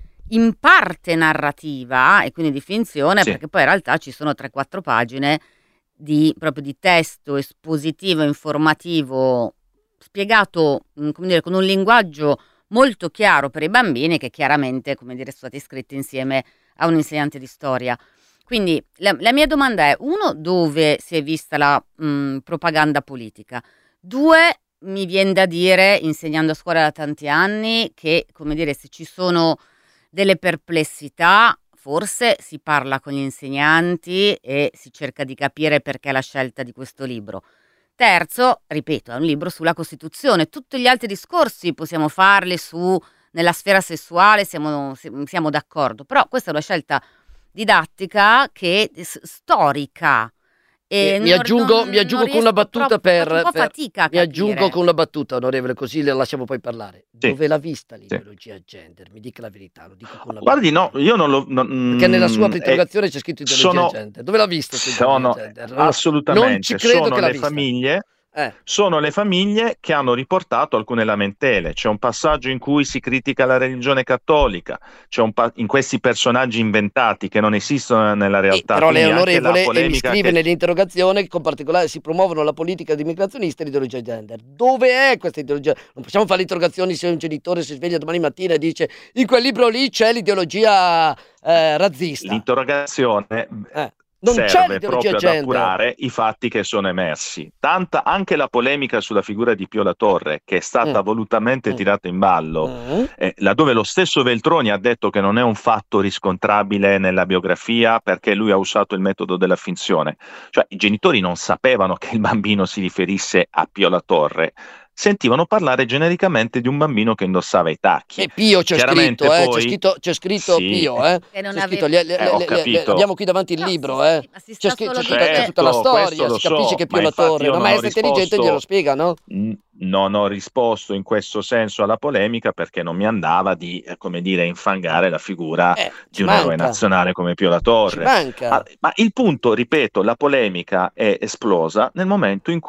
in parte narrativa e quindi di finzione, Sì. perché poi in realtà ci sono tre quattro pagine di, proprio di testo espositivo, informativo, spiegato, mh, come dire, con un linguaggio molto chiaro per i bambini, che chiaramente, come dire, sono stati scritti insieme a un insegnante di storia. Quindi la, la mia domanda è, uno, dove si è vista la mh, propaganda politica? Due, mi viene da dire, insegnando a scuola da tanti anni, che, come dire, se ci sono delle perplessità, forse si parla con gli insegnanti e si cerca di capire perché la scelta di questo libro. Terzo, ripeto, è un libro sulla Costituzione. Tutti gli altri discorsi possiamo farli su nella sfera sessuale, siamo, siamo d'accordo, però questa è una scelta didattica che è s- storica. E mi non- aggiungo, non- mi aggiungo non con una riesco battuta troppo- per, faccio un po' per- fatica a mi aggiungo capire. con una battuta, onorevole, così le lasciamo poi parlare. Sì. Dove l'ha vista Sì. l'ideologia gender? Mi dica la verità, lo dico con una Guardi, no, battuta. io non lo. non- Perché nella sua mm, interrogazione c'è scritto ideologia sono- gender. Dove l'ha vista questa sono ideologia gender? Non- assolutamente. Non ci credo sono che l'ha le vista. famiglie. Eh. Sono le famiglie che hanno riportato alcune lamentele. C'è un passaggio in cui si critica la religione cattolica, c'è un pa- in questi personaggi inventati che non esistono nella Eh, realtà. però lei, quindi anche la onorevole, e mi polemica scrive che- nell'interrogazione che con particolare si promuovono la politica di immigrazionista e l'ideologia gender. Dove è questa ideologia? Non possiamo fare le interrogazioni se un genitore si sveglia domani mattina e dice in quel libro lì c'è l'ideologia eh, razzista. L'interrogazione Eh, non c'è serve l'ideologia proprio ad gender. appurare i fatti che sono emersi. Tanta anche la polemica sulla figura di Pio La Torre, che è stata Mm. volutamente Mm. tirata in ballo, Mm. eh, laddove lo stesso Veltroni ha detto che non è un fatto riscontrabile nella biografia perché lui ha usato il metodo della finzione. Cioè i genitori non sapevano che il bambino si riferisse a Pio La Torre, sentivano parlare genericamente di un bambino che indossava i tacchi. E Pio c'è Chiaramente scritto, eh, poi- c'è scritto, c'è scritto Sì. Pio, eh. Che non C'è aveva- scritto, le- le- Eh, ho le- le- capito. abbiamo qui davanti il No, libro, si- eh. ma si C'è, sta scritto, solo c'è tutta, c'è tutta la Certo, storia, questo lo si capisce so, che Pio ma La infatti Torre, io no, non ma ho è intelligente risposto- glielo spiega, no? N- Non ho risposto in questo senso alla polemica perché non mi andava di, eh, come dire, infangare la figura Eh, di ci un eroe manca. nazionale come Pio La Ci Torre. manca. Ma, ma il punto, ripeto, la polemica è esplosa nel momento in cui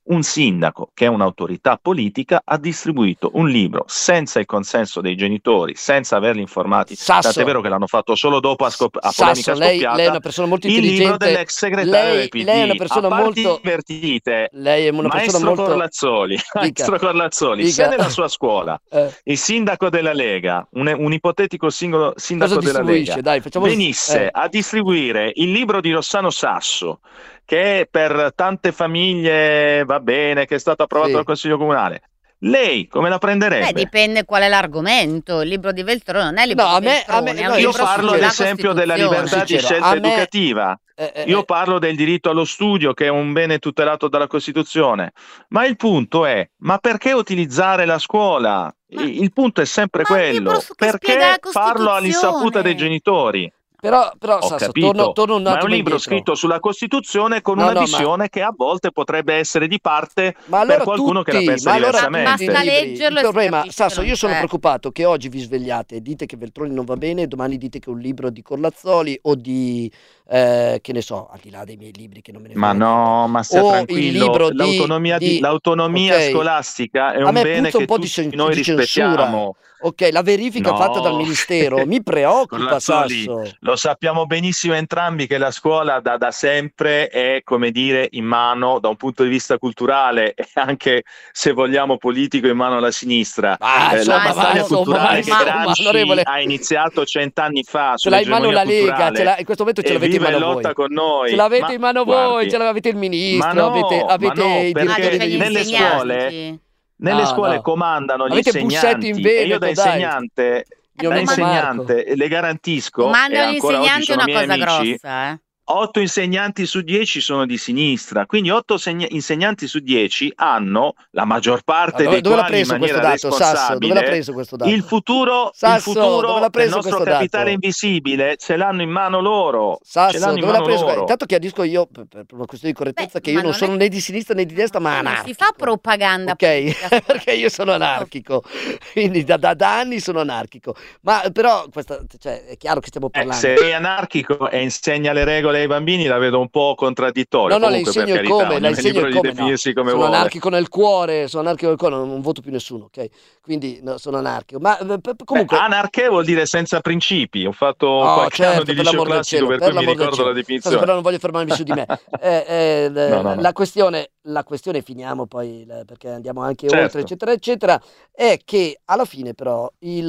un sindaco, che è un'autorità politica, ha distribuito un libro senza il consenso dei genitori, senza averli informati, Sasso. tant'è vero che l'hanno fatto solo dopo a, scop- a Sasso, polemica lei, scoppiata, lei è una persona molto il intelligente. libro dell'ex segretario lei, del P D. lei è una persona a parti molto divertite, lei è una persona maestro molto Corlazzoli, maestro Corlazzoli, Dica. se nella sua scuola Eh. il sindaco della Lega, un, un ipotetico singolo sindaco Cosa della distribuisce? Lega, Dai, facciamo venisse eh. a distribuire il libro di Rossano Sasso, che per tante famiglie va bene, che è stato approvato Sì. dal Consiglio Comunale, lei come la prenderebbe? Beh, dipende qual è l'argomento. Il libro di Veltroni non è il libro No, a di me- a Veltroni, me- è un no, Io libro parlo ad sulla esempio della Costituzione. libertà di Sincero, scelta a me- educativa. Eh, eh, Io eh, parlo del diritto allo studio, che è un bene tutelato dalla Costituzione. Ma il punto è, ma perché utilizzare la scuola? Ma- I- il punto è sempre ma un libro quello. su- che spiega Perché la farlo all'insaputa dei Costituzione? genitori? Però, però Ho Sasso, capito, torno, torno un ma è un attimo libro indietro. scritto sulla Costituzione con No, una no, ma- visione che a volte potrebbe essere di parte Ma allora per qualcuno tutti, che la pensa ma allora diversamente. basta tutti i libri. leggerlo Il e si problema, capisce Sasso, che non io sono c'è. preoccupato che oggi vi svegliate e dite che Veltroni non va bene, domani dite che è un libro di Corlazzoli o di, eh, che ne so, al di là dei miei libri che non me ne Ma frega no, niente. ma stia O il tranquillo, libro di- l'autonomia, di- di- l'autonomia ok. scolastica è A un me bene puzza un che po' di, tutti cen- noi di censura. rispettiamo. Ok, la verifica No. fatta dal Ministero mi preoccupa, Corlazzoli, Sasso. lo sappiamo benissimo entrambi che la scuola da, da sempre è, come dire, in mano da un punto di vista culturale e anche, se vogliamo, politico, in mano alla sinistra. Ah, Eh, insomma, la ma battaglia insomma, culturale ma che insomma, Gramsci onorevole. ha iniziato cent'anni fa Ce l'ha in mano sull'egemonia la Lega, culturale ce l'ha- in questo momento ce e l'avete in vive mano in lotta voi. con noi. Ce l'avete Ma in mano guardi, voi, ce l'avete il ministro, ma no, avete, ma avete no, i perché direttori c'è degli gli nelle istituti. scuole insegnanti. nelle No, scuole no. comandano gli Avete Bussetti in insegnanti e io da Veneto, dai. insegnante, Mio da amico insegnante le garantisco, e Comandano gli ancora oggi insegnanti è sono una miei cosa amici, grossa, eh. otto insegnanti su dieci sono di sinistra, quindi otto segna- insegnanti su dieci hanno, la maggior parte Ma dove, dei dove l'ha quali in preso questo maniera dato, Sasso? Dove l'ha responsabile, preso questo dato? il futuro, Sasso, il futuro dove l'ha del preso nostro questo capitale dato? invisibile ce l'hanno in mano loro, ce Sasso, l'hanno in dove l'ha mano preso? loro. Intanto chiarisco io, per, per una questione di correttezza, Beh, che io ma non non sono è- né di sinistra né di destra, ma Non anarchico. si fa propaganda Ok, politica. perché io sono anarchico, quindi da, da- da anni sono anarchico. Ma però questa, cioè, è chiaro che stiamo Eh, parlando. se sei anarchico e insegna le regole ai bambini la vedo un po' contraddittorio. No, no, le Comunque, per insegno il carità, come, le ognuno è insegno libero il di come, no. definirsi come Sono vuole. anarchico nel cuore, sono anarchico nel cuore, non, non voto più nessuno, ok? Quindi no, sono anarchico. Ma eh, p- comunque... Beh, anarche vuol dire senza principi. Ho fatto Oh, qualche certo, anno di per liceo l'amor del classico, cielo, per per cui mi l'amor del ricordo cielo. la Scusa, definizione. però non voglio fermarmi su di me. Eh, eh, l- No, no, no. La questione, la questione, finiamo poi, l- perché andiamo anche Certo. oltre, eccetera, eccetera, è che alla fine però il,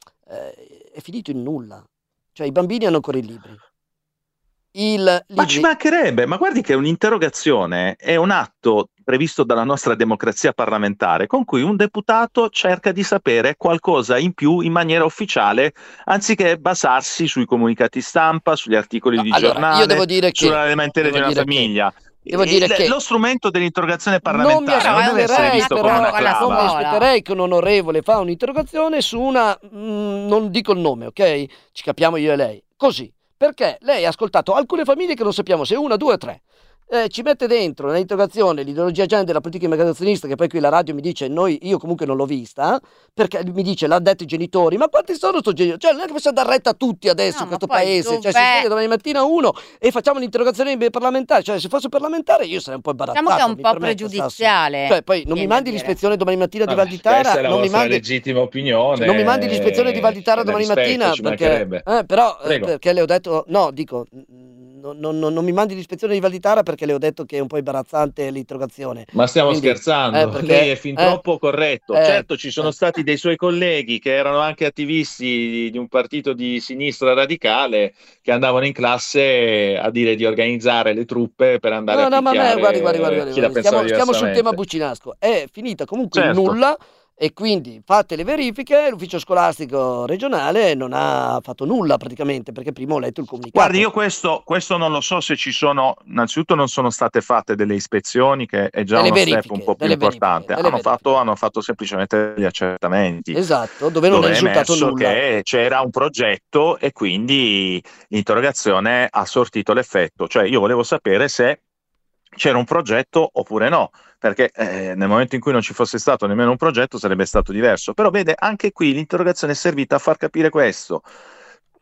eh, è finito in nulla. Cioè i bambini hanno ancora i libri. Il Ma libri- ci mancherebbe, ma guardi che un'interrogazione è un atto previsto dalla nostra democrazia parlamentare con cui un deputato cerca di sapere qualcosa in più in maniera ufficiale, anziché basarsi sui comunicati stampa, sugli articoli No, di allora, giornale, io devo dire che- sulla elementare di devo una dire che- famiglia. devo dire Il- che- lo strumento dell'interrogazione Non mi parlamentare non, deve essere aspetterei, visto però, come una con la non mi clava. scuola. aspetterei che un onorevole fa un'interrogazione su una, mm, non dico il nome, ok? Ci capiamo io e lei. Così, perché lei ha ascoltato alcune famiglie che non sappiamo se una, due o tre. Eh, ci mette dentro nell'interrogazione l'ideologia agenda della politica immigrazionista, che poi qui la radio mi dice, noi, io comunque non l'ho vista, perché mi dice, l'ha detto i genitori, ma quanti sono sto genitori? Cioè non è che possiamo dar retta a tutti adesso No, in questo ma poi paese, cioè si dov'è? sveglia domani mattina uno e facciamo un'interrogazione parlamentare, cioè se fosse parlamentare io sarei un po' imbarazzato. Diciamo che è un mi po' permetta, Sasso. pregiudiziale. Cioè poi non mi viene da mandi dire. l'ispezione domani mattina di Vabbè, Valditara, questa è la non mi vostra mandi legittima opinione. non mi mandi l'ispezione di Valditara eh, domani rispetto, mattina ci perché mancherebbe. eh, però eh, Prego. perché le ho detto no, dico non, non- non- non mi mandi l'ispezione di Valditara perché le ho detto che è un po' imbarazzante l'interrogazione. Ma stiamo Quindi, scherzando, eh, perché- Lei è fin eh, troppo corretto. eh, Certo, ci sono eh. stati dei suoi colleghi che erano anche attivisti di, di un partito di sinistra radicale che andavano in classe a dire di organizzare le truppe per andare No, a no, ma a me, picchiare guardi, guardi, guardi, guardi, chi la guardi, pensava stiamo, stiamo sul tema diversamente. Buccinasco. È finita comunque in Certo. nulla e quindi fate le verifiche, l'ufficio scolastico regionale non ha fatto nulla praticamente perché prima ho letto il comunicato. Guardi, io questo, questo non lo so se ci sono, innanzitutto non sono state fatte delle ispezioni, che è già Delle uno verifiche, step un po' più delle verifiche, importante. delle Hanno verifiche. fatto, hanno fatto semplicemente gli accertamenti. Esatto, dove non dove è è risultato emerso nulla. che c'era un progetto e quindi l'interrogazione ha sortito l'effetto. Cioè io volevo sapere se c'era un progetto oppure no, perché eh, nel momento in cui non ci fosse stato nemmeno un progetto sarebbe stato diverso. Però vede, anche qui l'interrogazione è servita a far capire questo.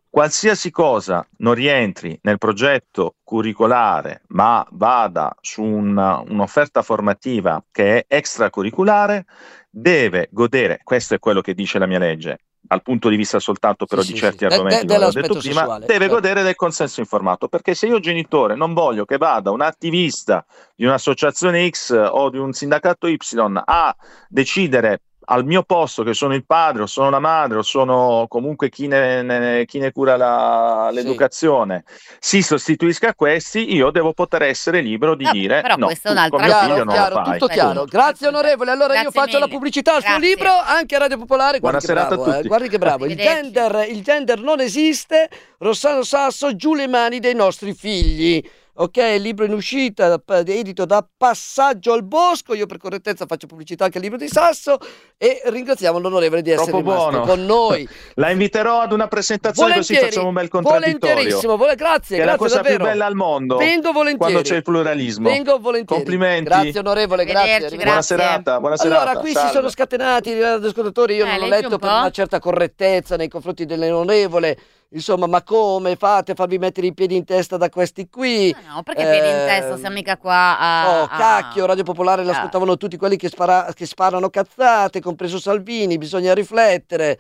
qualsiasi cosa non rientri nel progetto curricolare ma vada su una, un'offerta formativa che è extracurriculare deve godere, questo è quello che dice la mia legge, dal punto di vista soltanto però Sì, di sì, certi sì. argomenti, De- come ho detto dell'aspetto prima, sessuale, deve certo. godere del consenso informato, perché se io genitore non voglio che vada un attivista di un'associazione X o di un sindacato Y a decidere al mio posto, che sono il padre o sono la madre o sono comunque chi ne, ne, chi ne cura la, l'educazione, si sostituisca a questi, io devo poter essere libero di Vabbè, dire però no, questa è tu con un'altra mio cosa. figlio non chiaro, lo fai. tutto chiaro. Punto. Grazie onorevole. Allora io Grazie faccio la mille. pubblicità al suo Grazie. libro, anche a Radio Popolare. Guardi che Buona serata bravo, a tutti. eh. Guardi che bravo. Il Arrivederci. gender, il gender non esiste. Rossano Sasso, giù le mani dei nostri figli. Ok, il libro in uscita, edito da Passaggio al Bosco. Io per correttezza faccio pubblicità anche al libro di Sasso e ringraziamo l'onorevole di essere Troppo rimasto buono. con noi. La inviterò ad una presentazione così Volentieri, facciamo un bel contraddittorio. volentierissimo, vole- grazie, Che è la grazie cosa davvero. più bella al mondo. Vengo volentieri. Quando c'è il pluralismo. Vengo volentieri. Complimenti. Grazie onorevole, grazie. Arrivederci, Buona grazie. serata, buona Allora, serata. qui Salve. si sono scatenati gli ascoltatori, io Eh, non ho leggi letto un per po'. una certa correttezza nei confronti dell'onorevole, insomma, ma come fate a farvi mettere i piedi in testa da questi qui? No, no, perché piedi in Eh, testa, siamo mica qua a... Oh, a- cacchio, Radio Popolare l'ascoltavano tutti quelli che, spara- che sparano cazzate, compreso Salvini, bisogna riflettere,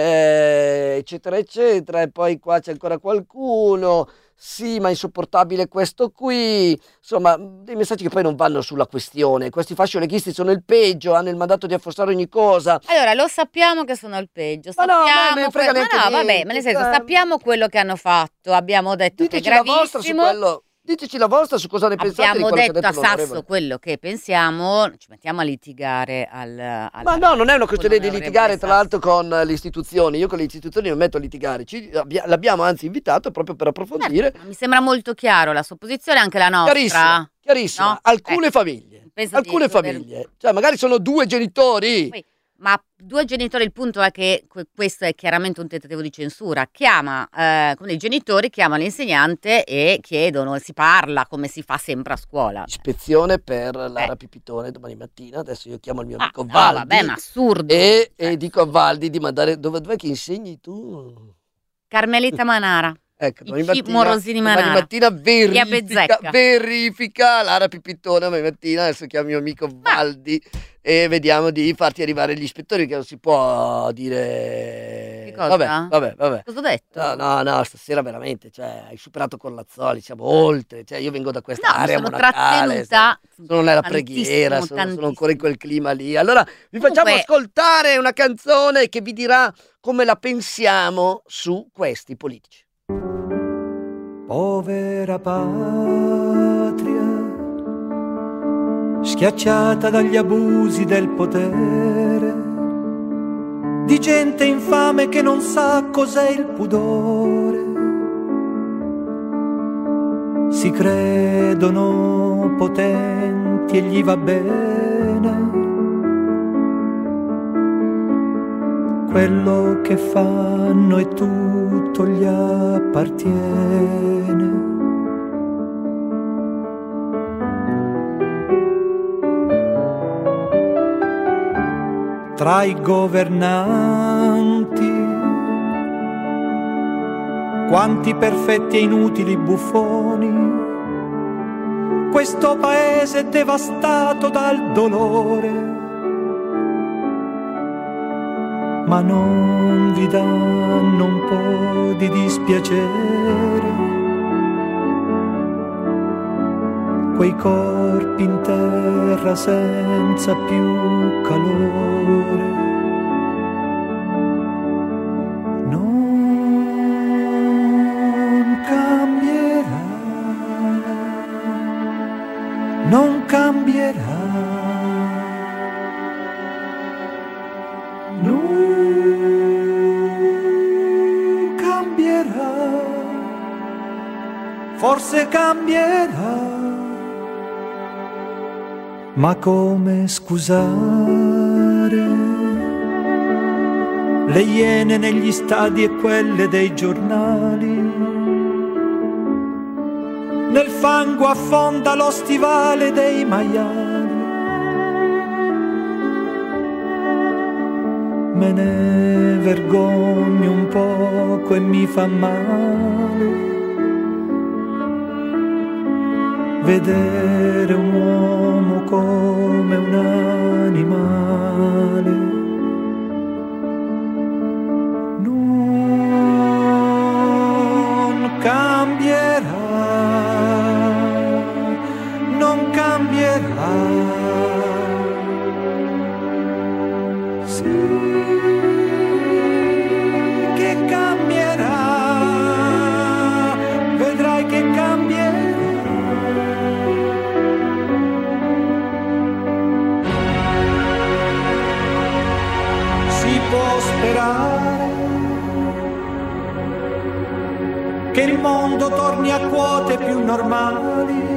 eh, eccetera, eccetera, e poi qua c'è ancora qualcuno, sì, ma insopportabile questo qui, insomma, dei messaggi che poi non vanno sulla questione, questi fascioleghisti sono il peggio, hanno il mandato di affossare ogni cosa. Allora, lo sappiamo che sono il peggio, Ma no, sappiamo a me me frega que- ma neanche no, vabbè, niente, ma nel senso, cioè- sappiamo quello che hanno fatto, abbiamo detto Diteci che è la vostra su gravissimo. quello, diteci la vostra su cosa ne pensate Abbiamo di quello che detto ha a detto l'onorevole. Sasso quello che pensiamo, ci mettiamo a litigare al, al Ma no, non è una questione di con l'onorevole litigare tra Sasso. l'altro con eh, le istituzioni, io con le istituzioni non metto a litigare, Ci- abbia- l'abbiamo anzi invitato proprio per approfondire. Mi sembra molto chiaro la sua posizione, anche la nostra. Chiarissima, chiarissima. No? Alcune Eh, famiglie, penso di alcune dover- famiglie, cioè magari sono due genitori. Poi, ma due genitori, il punto è che que- questo è chiaramente un tentativo di censura. Chiama, eh, come i genitori chiamano l'insegnante e chiedono, si parla come si fa sempre a scuola. Ispezione per Lara Pipitone domani mattina, adesso io chiamo il mio amico Eh. no, Valdi. vabbè, ma assurdo. E, e dico a Valdi di mandare, dove, dov'è che insegni tu? Carmelita Manara. Ecco, domani I C mattina, Morosini domani Manara. mattina verifica, Bezzecca. verifica Lara Pipitone domani mattina, adesso chiamo il mio amico Valdi e vediamo di farti arrivare gli ispettori, che non si può dire... Che cosa? Vabbè, vabbè, vabbè. Cosa ho detto? No, no, no, stasera veramente, cioè, hai superato con Lazzoli, siamo oltre, cioè io vengo da questa No, mi area sono monacale, trattenuta sono nella tantissimo, preghiera, sono, sono ancora in tantissimo. quel clima lì. Allora vi facciamo Comunque- ascoltare una canzone che vi dirà come la pensiamo su questi politici. Povera patria, schiacciata dagli abusi del potere, di gente infame che non sa cos'è il pudore. Si credono potenti e gli va bene quello che fanno e tutto gli appartiene. Tra i governanti, quanti perfetti e inutili buffoni, questo paese è devastato dal dolore, ma non vi danno un po' di dispiacere quei corpi in terra senza più calore. Non cambierà, non cambierà. Non cambierà, forse cambierà, ma come scusare le iene negli stadi e quelle dei giornali? Nel fango affonda lo stivale dei maiali. me ne vergogno un poco e mi fa male vedere un uomo come un animale. Non cambierà, non cambierà. Sì, che cambierà, vedrai che cambierà. Si può sperare che il mondo torni a quote più normali,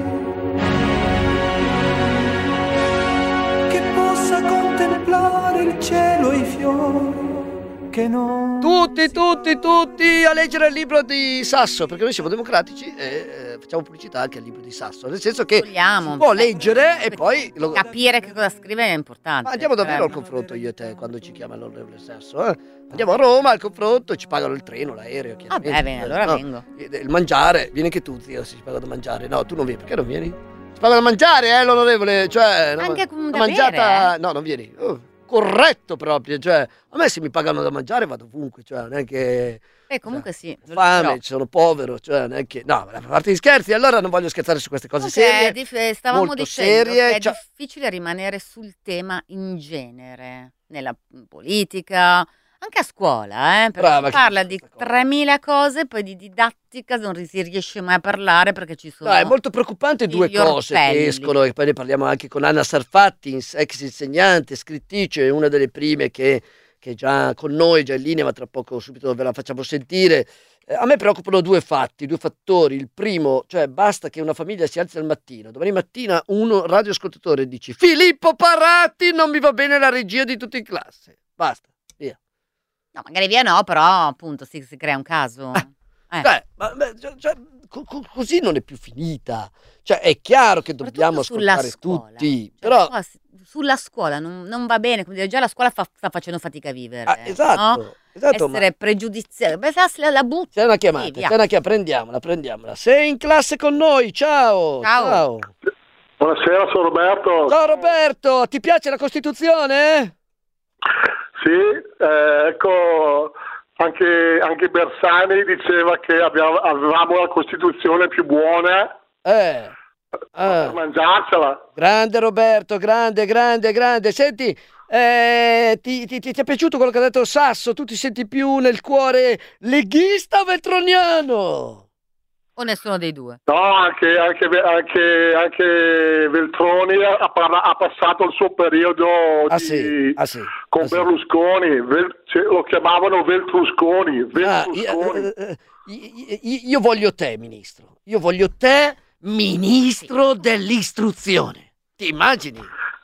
che possa contemplare il cielo e i fiori, che non... Tutti, tutti, tutti a leggere il libro di Sasso, perché noi siamo democratici e eh, facciamo pubblicità anche al libro di Sasso, nel senso che Vogliamo. si può leggere e poi... Lo... Capire che cosa scrive è importante. Ma andiamo davvero al confronto io e te quando ci chiama l'onorevole Sasso, eh? Andiamo a Roma al confronto, ci pagano il treno, l'aereo, chiaramente. Vabbè, bene, allora no, vengo. Il mangiare, vieni che tu, zio, se ci pagano da mangiare. No, tu non vieni, perché non vieni? Ci pagano da mangiare, eh, l'onorevole, cioè... Anche con da una mangiata... bere, eh? No, non vieni. Oh, corretto proprio, cioè, a me se mi pagano da mangiare vado ovunque, cioè, non è che... Eh, comunque sì. Ho fame, sono povero, cioè, non è che... No, a parte gli scherzi, allora non voglio scherzare su queste cose Ok, serie. dif- stavamo molto dicendo serie, che è cioè- difficile rimanere sul tema in genere, nella politica, anche a scuola, eh, perché Brava, si parla di tremila cose, poi di didattica non si riesce mai a parlare perché ci sono... No, è molto preoccupante due degli cose che orpelli. escono, e poi ne parliamo anche con Anna Sarfatti, ins- ex insegnante, scrittrice, una delle prime che, che è già con noi, già in linea, ma tra poco subito ve la facciamo sentire. Eh, a me preoccupano due fatti, due fattori. Il primo, cioè basta che una famiglia si alzi al mattino, domani mattina uno radioascoltatore dice Filippo Parratti, non mi va bene la regia di tutti in classe. Basta, via. No, magari via no, però appunto si, si crea un caso. Eh. Cioè, ma, ma- cioè, cioè, co- co- così non è più finita. Cioè, è chiaro che dobbiamo sulla ascoltare scuola. tutti, Cioè, però... qua si- sulla scuola non, non va bene, come dire, già la scuola fa- sta facendo fatica a vivere. Ah, esatto, no? esatto, ma- Essere pregiuziale, beh, se la, la butti. C'è una chiamata, sì, via. c'è una chiamata, prendiamola, prendiamola. Sei in classe con noi, ciao! Ciao. Buonasera, sono Roberto. Ciao Roberto, ti piace la Costituzione? Sì, eh, ecco, anche, anche Bersani diceva che abbiamo- avevamo la Costituzione più buona Eh. per mangiarcela. Grande Roberto, grande, grande, grande. Senti, eh, ti, ti- ti- ti è piaciuto quello che ha detto Sasso? Tu ti senti più nel cuore leghista o veltroniano? O nessuno dei due? No, anche, anche, anche, anche Veltroni ha, parla- ha passato il suo periodo Ah, di- sì, ah, sì, con ah, sì. Berlusconi, Vel- cioè, lo chiamavano Veltrusconi. Ah, Veltrusconi. io, eh, eh, io- io voglio te, ministro. Io voglio te, ministro dell'istruzione. Ti immagini?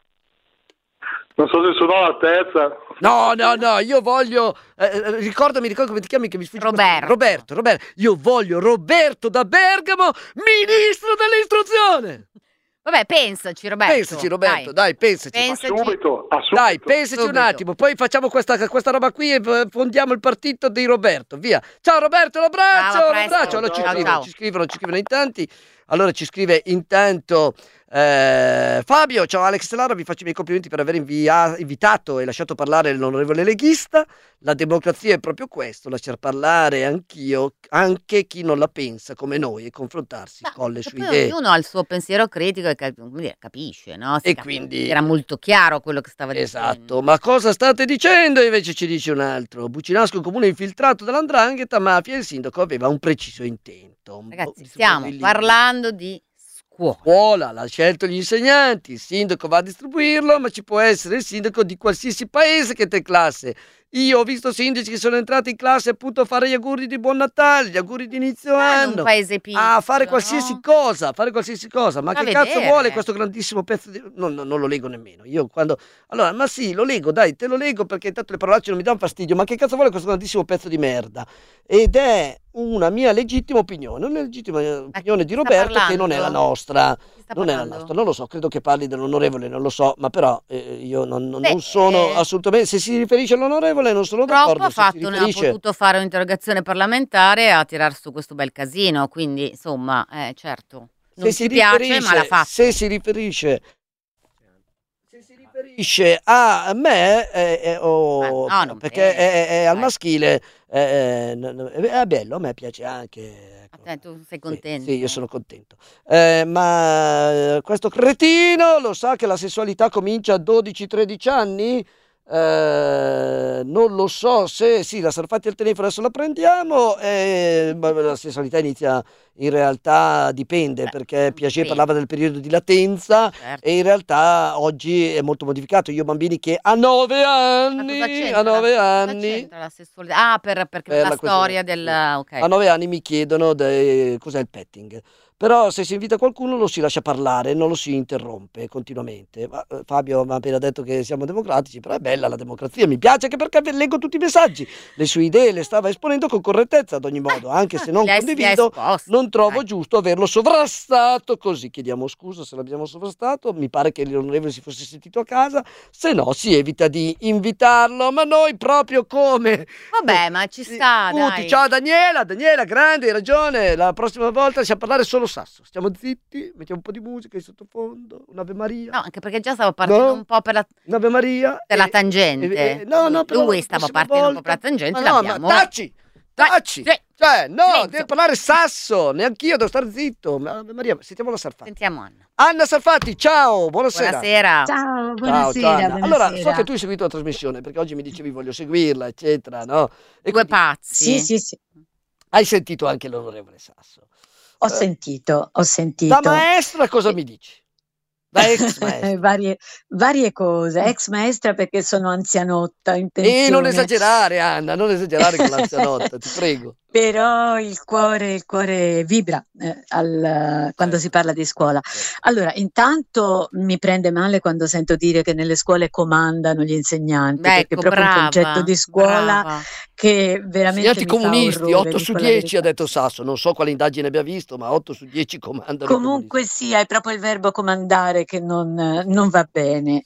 Non so se sono all'altezza. No, no, no, io voglio. eh, eh, ricordami, ricordo come ti chiami che mi sfugge. Roberto. Roberto, Roberto. Io voglio Roberto da Bergamo, ministro dell'istruzione. Vabbè, pensaci, Roberto. Pensaci, Roberto, dai, pensaci. Pensaci. Subito, a subito. Dai, pensaci Subito. un attimo, poi facciamo questa, questa roba qui e eh, fondiamo il partito di Roberto. Via. Ciao Roberto, un abbraccio, Ciao, a un presto. abbraccio. Allora ci Ciao, scrivono, ciao. ci scrivono, ci scrivono in tanti. Allora ci scrive intanto eh, Fabio, ciao Alex Lara, vi faccio i miei complimenti per aver invia- invitato e lasciato parlare l'onorevole leghista. La democrazia è proprio questo, lasciar parlare anch'io, anche chi non la pensa come noi e confrontarsi con le sue Poi idee. ognuno ha il suo pensiero critico e cap- come dire, capisce, no? Si E cap- quindi- era molto chiaro quello che stava dicendo. Esatto, ma cosa state dicendo? Invece ci dice un altro. Bucinasco, un comune infiltrato dall'andrangheta, mafia, e il sindaco aveva un preciso intento. Ragazzi, Oh, stiamo il- parlando di scuola. Scuola, l'ha scelto gli insegnanti, il sindaco va a distribuirlo, ma ci può essere il sindaco di qualsiasi paese che te in classe. Io ho visto sindaci che sono entrati in classe appunto a fare gli auguri di buon Natale, gli auguri di inizio Ma in anno, un paese piccolo, a fare qualsiasi no? cosa, a fare qualsiasi cosa. Ma Da che cazzo vedere. vuole questo grandissimo pezzo di... No, no, non lo leggo nemmeno. Io quando... Allora, ma sì, lo leggo, dai, te lo leggo perché intanto le parolacce non mi danno fastidio, ma che cazzo vuole questo grandissimo pezzo di merda? Ed è una mia legittima opinione, una legittima opinione di sta Roberto che parlando? non è la nostra. sta Non è la parlando? nostra, non lo so, credo che parli dell'onorevole, non lo so, ma però eh, io non, non- Beh, non sono eh. assolutamente... Se si riferisce all'onorevole favorevole, non sono Troppo d'accordo. ha Se si fatto, ne ha riferisce- potuto fare un'interrogazione parlamentare a tirar su questo bel casino, quindi insomma, eh, certo, non se ci si piace, riferisce- ma l'ha fatto. Se si riferisce se si riferisce a me eh, eh, oh, Ma no, non perché è, è al Dai. maschile eh, n- n- è bello, a me piace anche. ecco. Eh, tu sei contento. Sì, io sono contento. Eh, ma eh, questo cretino lo sa che la sessualità comincia a dodici tredici anni? Eh, non lo so se sì, la Sarfatti al telefono adesso la prendiamo. Eh, ma la sessualità inizia in realtà dipende perché Piaget parlava del periodo di latenza Certo. e in realtà oggi è molto modificato. Io ho bambini che a nove anni, Cosa c'entra a nove la- cosa anni c'entra la sessualità? Ah, per, perché Per la, la questione- storia del... ok. a nove anni mi chiedono de- cos'è il petting. Però se si invita qualcuno lo si lascia parlare, non lo si interrompe continuamente. Ma, eh, Fabio mi ha appena detto che siamo democratici, però è bella la democrazia, mi piace anche perché leggo tutti i messaggi. Le sue idee le stava esponendo con correttezza ad ogni modo, anche se non Le hai- le hai condivido, esposte, non trovo giusto averlo sovrastato così. Chiediamo scusa se l'abbiamo sovrastato, mi pare che l'onorevole si fosse sentito a casa, se no si evita di invitarlo, ma noi proprio come... Vabbè, ma ci sta, Tutti. dai. Ciao Daniela, Daniela, grande, hai ragione. La prossima volta siamo a parlare solo sasso. Stiamo zitti, mettiamo un po' di musica in sottofondo, un'Ave Maria. No, anche perché già stavo partendo No. un po' per la, Un'Ave Maria. per la e- tangente. e- e- no, no, però Lui la stava prossima partendo un po' per la volta- tangente, Ma no, l'abbiamo... ma taci! Taci! Sì. Cioè, no, Silenzio. deve parlare sasso, neanch'io devo star zitto. Ma Ave Maria, sentiamo la Sarfatti. Sentiamo Anna. Anna Sarfatti, ciao, buonasera. Buonasera. Ciao, Ciao, buonasera, ciao, Anna. Allora, so buonasera. che tu hai seguito la trasmissione, perché oggi mi dicevi voglio seguirla, eccetera, no? E Due quindi pazzi. Sì, sì, sì. hai sentito anche l'onorevole Sasso. Ho Eh, sentito, ho sentito. Da maestra cosa mi dici? Da ex maestra. varie, varie cose, ex maestra perché sono anzianotta in pensione. E non esagerare, Anna, non esagerare con l'anzianotta, ti prego. Però il cuore, il cuore vibra eh, al- quando si parla di scuola. Allora, intanto mi prende male quando sento dire che nelle scuole comandano gli insegnanti, Beh, perché ecco, è proprio brava, un concetto di scuola brava. che veramente Insegnanti mi fa comunisti, orrore, otto dico su la dieci verità. ha detto Sasso, non so quale indagine abbia visto, ma otto su dieci comandano i Comunque sia, è proprio il verbo comandare che non, non va bene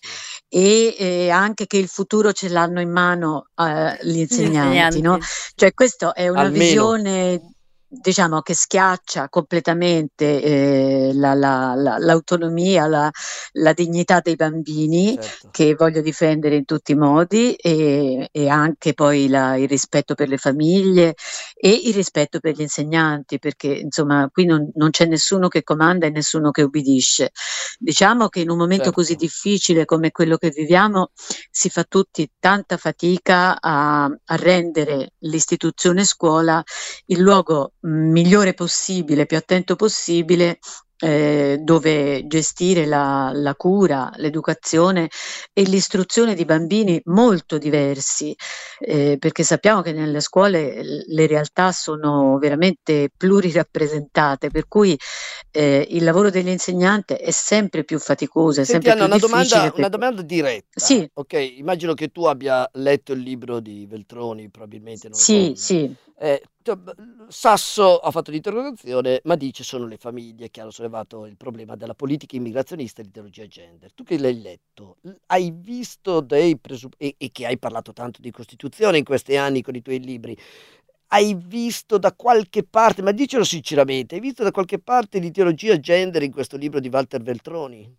e eh, anche che il futuro ce l'hanno in mano eh, gli insegnanti, no? insegnanti. Cioè questa è una Almeno. visione diciamo che schiaccia completamente eh, la- la- la- l'autonomia, la, la dignità dei bambini Certo. che voglio difendere in tutti i modi e, e anche poi la- il rispetto per le famiglie e il rispetto per gli insegnanti, perché insomma qui non, non c'è nessuno che comanda e nessuno che ubbidisce. Diciamo che in un momento Certo. così difficile come quello che viviamo si fa tutti tanta fatica a, a rendere l'istituzione scuola il luogo mh, migliore possibile, più attento possibile, eh, dove gestire la, la cura, l'educazione e l'istruzione di bambini molto diversi, eh, perché sappiamo che nelle scuole l- le realtà sono veramente plurirappresentate, per cui eh, il lavoro degli insegnanti è sempre più faticoso, è Senti sempre Anna, più una difficile. domanda, una perché- domanda diretta. Sì. Ok, immagino che tu abbia letto il libro di Veltroni, probabilmente non lo Sì, so. sì. Eh, t- Sasso ha fatto l'interrogazione, ma dice sono le famiglie che hanno sollevato il problema della politica immigrazionista e l'ideologia gender. Tu che l'hai letto, l- hai visto dei presupp- e, e che hai parlato tanto di Costituzione in questi anni con i tuoi libri, hai visto da qualche parte, ma dicelo sinceramente, hai visto da qualche parte l'ideologia gender in questo libro di Walter Veltroni?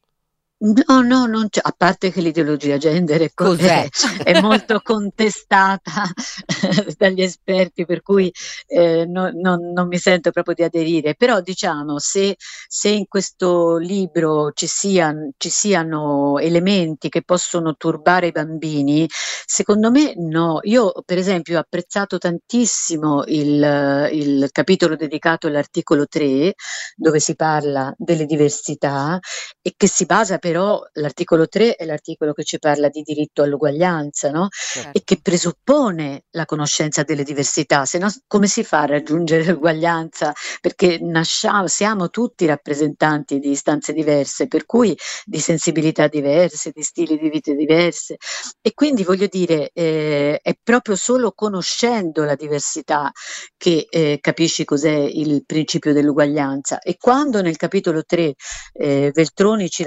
No, no, non c'è, a parte che l'ideologia gender è, co- Cos'è? è, è molto contestata dagli esperti, per cui eh, no- non, non mi sento proprio di aderire, però diciamo se, se in questo libro ci siano, ci siano elementi che possono turbare i bambini, secondo me no. Io per esempio ho apprezzato tantissimo il, il capitolo dedicato all'articolo tre, dove si parla delle diversità e che si basa però, l'articolo tre è l'articolo che ci parla di diritto all'uguaglianza, no? Certo. E che presuppone la conoscenza delle diversità, se no come si fa a raggiungere l'uguaglianza? Perché nasciamo, siamo tutti rappresentanti di istanze diverse, per cui di sensibilità diverse, di stili di vita diverse, e quindi voglio dire, eh, è proprio solo conoscendo la diversità che eh, capisci cos'è il principio dell'uguaglianza. E quando nel capitolo tre eh, Veltroni ci racconta la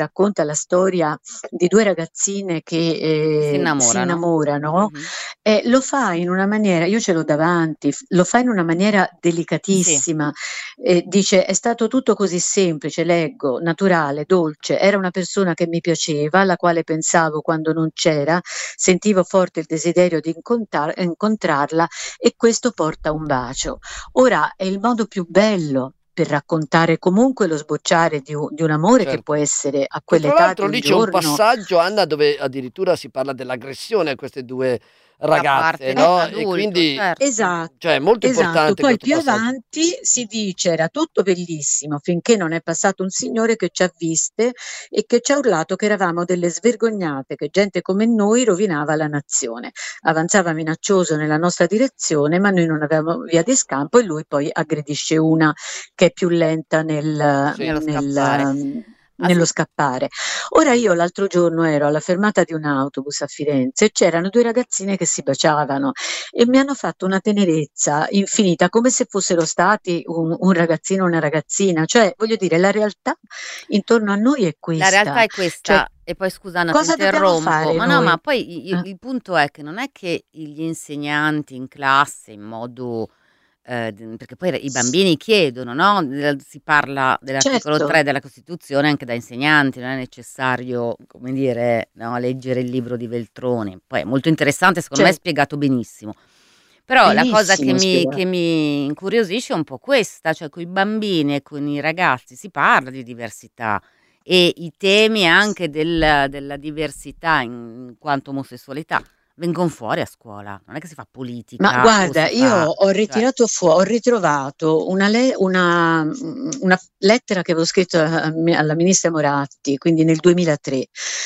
la storia di due ragazzine che eh, Si innamorano. si innamorano, Mhm. eh, lo fa in una maniera, io ce l'ho davanti, f- lo fa in una maniera Sì. delicatissima. Eh, dice: è stato tutto così semplice, leggo, naturale, dolce. Era una persona che mi piaceva, alla quale pensavo quando non c'era, sentivo forte il desiderio di incontrar- incontrarla e questo porta a un bacio. Ora è il modo più bello per raccontare comunque lo sbocciare di un, di un amore che Certo. può essere a Che tra quell'età di l'altro un lì c'è un giorno. passaggio, Anna, dove addirittura si parla dell'aggressione a queste due Da ragazze, parte no? E dell'adulto, quindi, certo. Esatto, cioè, è molto esatto. importante Poi questo più passaggio. avanti si dice era tutto bellissimo finché non è passato un signore che ci ha viste e che ci ha urlato che eravamo delle svergognate, che gente come noi rovinava la nazione. Avanzava minaccioso nella nostra direzione, ma noi non avevamo via di scampo e lui poi aggredisce una che è più lenta nel, Sì. Nello nel, scappare. ehm, Ah, nello sì. scappare. Ora io l'altro giorno ero alla fermata di un autobus a Firenze e c'erano due ragazzine che si baciavano e mi hanno fatto una tenerezza infinita, come se fossero stati un, un ragazzino o una ragazzina. Cioè, voglio dire, la realtà intorno a noi è La realtà questa. è Cioè, questa, e poi scusa Anna, ti cosa dobbiamo interrompo, fare ma no, ma noi? poi i- Eh, il punto è che non è che gli insegnanti in classe in modo, eh, d- perché poi i bambini chiedono, no? Del- Si parla dell'articolo tre certo, della Costituzione anche da insegnanti, non è necessario, come dire, no, leggere il libro di Veltroni. Poi è molto interessante, secondo me è certo, spiegato benissimo. Però la cosa che benissimo mi, spiegato. che mi incuriosisce è un po' questa, cioè con i bambini e con i ragazzi si parla di diversità e i temi anche del- della diversità in quanto omosessualità vengono fuori a scuola, non è che si fa Ma politica o guarda, si io fa, ho cioè, ritirato fuori, ho ritrovato una, le- una, mm, una lettera che avevo scritto a- a- alla ministra Moratti, quindi nel duemilatré,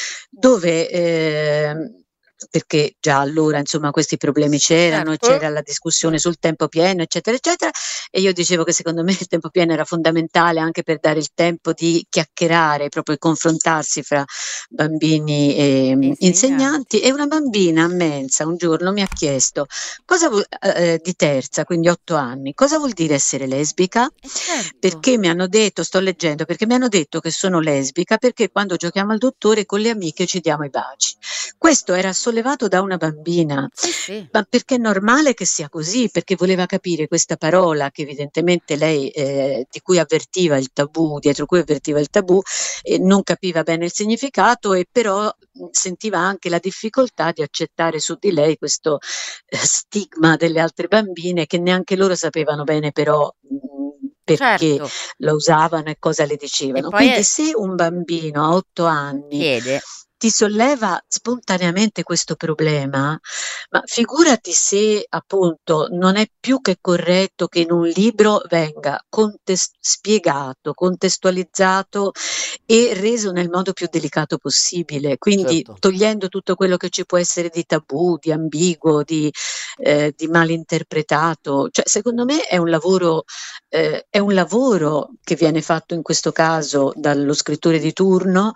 dove, ehm, perché già allora insomma questi problemi c'erano e certo, c'era la discussione sul tempo pieno, eccetera, eccetera, e io dicevo che secondo me il tempo pieno era fondamentale anche per dare il tempo di chiacchierare, proprio confrontarsi fra bambini e mm, insegnanti. insegnanti. E una bambina a mensa un giorno mi ha chiesto cosa vuol- eh, di terza, quindi otto anni, cosa vuol dire essere lesbica? E certo, Perché mi hanno detto, sto leggendo, perché mi hanno detto che sono lesbica perché quando giochiamo al dottore con le amiche ci diamo i baci. Questo era sollevato da una bambina, sì sì, ma perché è normale che sia così, perché voleva capire questa parola che evidentemente lei, eh, di cui avvertiva il tabù, dietro cui avvertiva il tabù, e non capiva bene il significato e però mh, sentiva anche la difficoltà di accettare su di lei questo eh, stigma delle altre bambine che neanche loro sapevano bene però mh, perché certo. lo usavano e cosa le E dicevano. poi Quindi è- se un bambino a otto anni chiede, ti solleva spontaneamente questo problema, ma figurati se appunto non è più che corretto che in un libro venga contes- spiegato, contestualizzato e reso nel modo più delicato possibile, quindi Certo. togliendo tutto quello che ci può essere di tabù, di ambiguo, di, eh, di malinterpretato. Cioè, secondo me è un lavoro, eh, è un lavoro che viene fatto in questo caso dallo scrittore di turno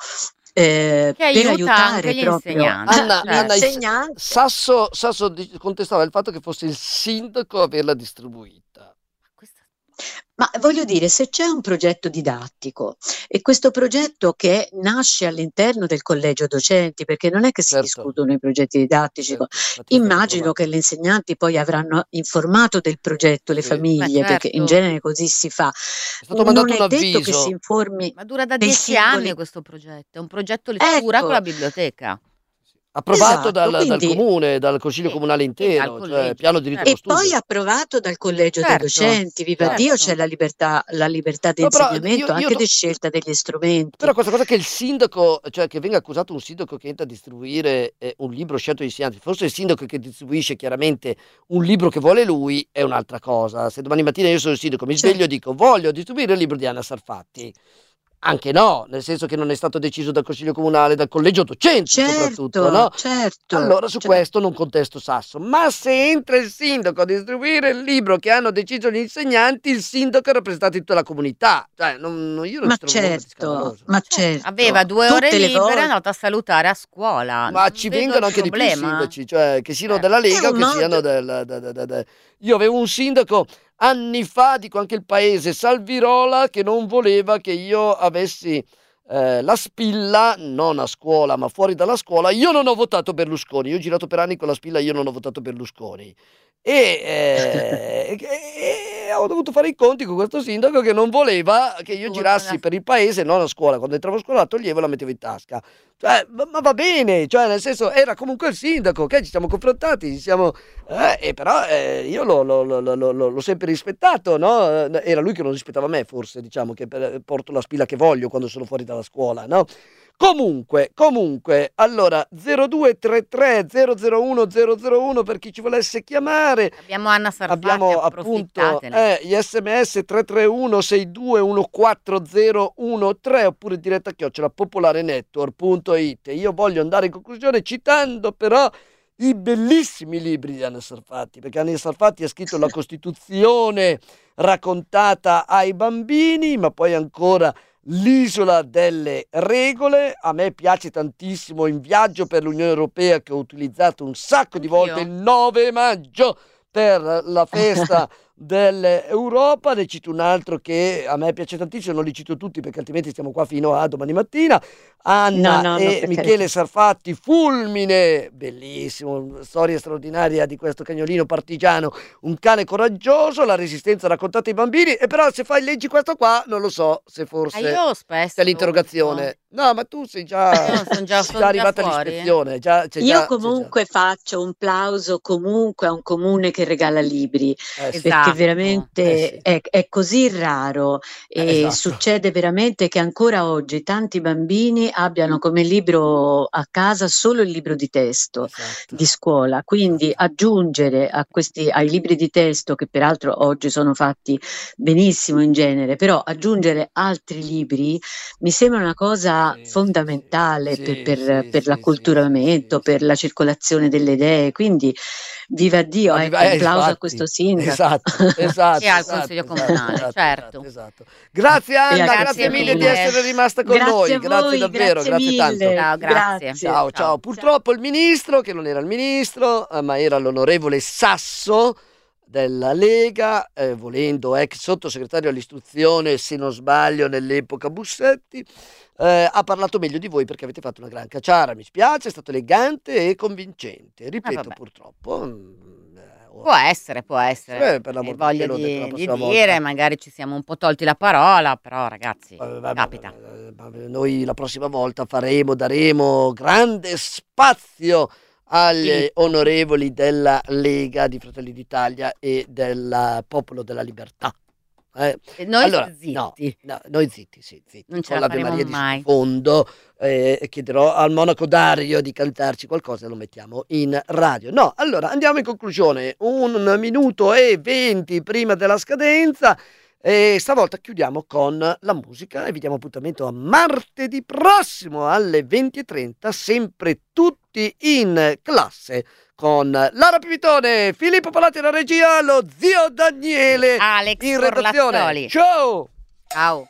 eh, che per aiuta aiutare anche gli proprio insegnanti, Anna, certo. Anna, il- l'insegnante. Sasso, Sasso di- contestava il fatto che fosse il sindaco a averla distribuita. Questa- Ma voglio dire, se c'è un progetto didattico e questo progetto che nasce all'interno del collegio docenti, perché non è che si Certo, discutono i progetti didattici, certo, infatti è stato immagino approvato. che gli insegnanti poi avranno informato del progetto le Sì, Ma famiglie, perché in certo, genere così si fa. è stato Non mandato è un detto che si avviso. informi ma dura da dei dieci anni singoli. questo progetto, è un progetto lettura con la Ecco, biblioteca. Approvato esatto, dal, dal quindi comune, dal consiglio Sì, comunale sì, dal intero, cioè collegio, piano diritto certo. allo e poi studio. approvato dal collegio dei Certo, docenti, viva Chiaro. Dio, c'è certo. la libertà, la libertà di No, però io, insegnamento, io anche do- di scelta degli strumenti. Però questa cosa che il sindaco, cioè che venga accusato un sindaco che entra a distribuire eh, un libro scelto dagli insegnanti, forse il sindaco che distribuisce chiaramente un libro che vuole lui è un'altra cosa. Se domani mattina io sono il sindaco, mi sveglio e Certo, dico voglio distribuire il libro di Anna Sarfatti, anche no, nel senso che non è stato deciso dal consiglio comunale, dal collegio docenti soprattutto, certo, no? certo, Allora su cer- questo non contesto Sasso, ma se entra il sindaco a distribuire il libro che hanno deciso gli insegnanti, il sindaco è rappresentato in tutta la comunità, cioè non- non- io non ma ci trovo nulla di certo, scandaloso. ma Certo, aveva certo, due ore tutte le libere, è volte andato a salutare a scuola, Ma non ci vedo vengano il anche di più problema. sindaci, cioè che siano Certo. della è Lega o un che siano modo. del... da- da- da- da- Io avevo un sindaco anni fa, dico anche il paese, Salvirola, che non voleva che io avessi eh, la spilla, non a scuola ma fuori dalla scuola, io non ho votato Berlusconi, io ho girato per anni con la spilla, io non ho votato Berlusconi. E, eh, e ho dovuto fare i conti con questo sindaco che non voleva che io girassi per il paese, non a scuola. Quando entravo a scuola la toglievo e la mettevo in tasca. Cioè, ma, ma va bene, cioè nel senso era comunque il sindaco, ok, ci siamo confrontati, ci siamo, eh, e però eh, io l'ho, l'ho, l'ho, l'ho, l'ho sempre rispettato, no? Era lui che non rispettava me, forse, diciamo, che per, porto la spilla che voglio quando sono fuori dalla scuola, no? Comunque, comunque, allora zero due tre tre zero zero uno zero zero uno per chi ci volesse chiamare. Abbiamo Anna Sarfatti, abbiamo appunto eh, gli sms tre tre uno sei due uno quattro zero uno tre oppure diretta chiocciola popolarenetwork punto it. Io voglio andare in conclusione citando però i bellissimi libri di Anna Sarfatti, perché Anna Sarfatti ha scritto la Costituzione raccontata ai bambini, ma poi ancora L'isola delle regole. A me piace tantissimo In viaggio per l'Unione Europea, che ho utilizzato un sacco di volte il nove maggio per la festa dell'Europa. Ne cito un altro che a me piace tantissimo, non li cito tutti perché altrimenti stiamo qua fino a domani mattina. Anna No, no, e no, Michele Sarfatti, Fulmine, bellissimo, storia straordinaria di questo cagnolino partigiano, un cane coraggioso, la resistenza raccontata ai bambini. E però se fai leggi questo qua non lo so se forse Ah, io spesso c'è l'interrogazione. No, ma tu sei già, No, son già- sei son già arrivata già fuori. all'ispezione, già, c'è Io già- c'è già- comunque faccio un plauso comunque a un comune che regala libri, Eh sì. perché Esatto. veramente Eh sì. è, è così raro e Eh, esatto. succede veramente che ancora oggi tanti bambini abbiano come libro a casa solo il libro di testo Esatto. di scuola, quindi aggiungere a questi, ai libri di testo, che peraltro oggi sono fatti benissimo in genere, però aggiungere altri libri mi sembra una cosa Sì, sì, fondamentale sì, per, sì, per- sì, per sì, l'acculturamento, sì, sì, per la circolazione delle idee, quindi viva Dio, Ma ecco, viva- eh, un plauso a infatti. questo sindaco. Esatto, esatto, E al esatto, Consiglio esatto, Comunale, esatto, certo. esatto, esatto. Grazie Anna, E a- grazie, Grazie mille di mille. essere rimasta con Grazie noi, a grazie voi, davvero, grazie grazie tanto. mille. Ciao, grazie. Ciao, ciao. Purtroppo il ministro, che non era il ministro, eh, ma era l'onorevole Sasso della Lega, eh, volendo ex sottosegretario all'istruzione, se non sbaglio, nell'epoca Bussetti, eh, ha parlato meglio di voi perché avete fatto una gran cacciara. Mi spiace, è stato elegante e convincente. Ripeto, vabbè. purtroppo. mm, eh, Può essere, può essere. Eh, per l'amor Hai di voglia Dio, l'ho detto la di, di prossima dire, volta. magari ci siamo un po' tolti la parola, però ragazzi, Vabbè, vabbè, capita. vabbè, vabbè, noi la prossima volta faremo, daremo grande spazio agli Sì. onorevoli della Lega, di Fratelli d'Italia e del Popolo della Libertà. Eh, E noi allora, zitti. no, no, noi zitti, sì, zitti. Non ce Con la l'Ave faremo Maria di mai. sottofondo, eh, chiederò al monaco Dario di cantarci qualcosa e lo mettiamo in radio. No, allora andiamo in conclusione. Un minuto e venti prima della scadenza. E stavolta chiudiamo con la musica e vi diamo appuntamento a martedì prossimo alle venti e trenta, sempre tutti in classe, con Lara Pivitone, Filippo Palati alla regia, lo zio Daniele Alex in redazione. Orlazzoli. Ciao! Ciao.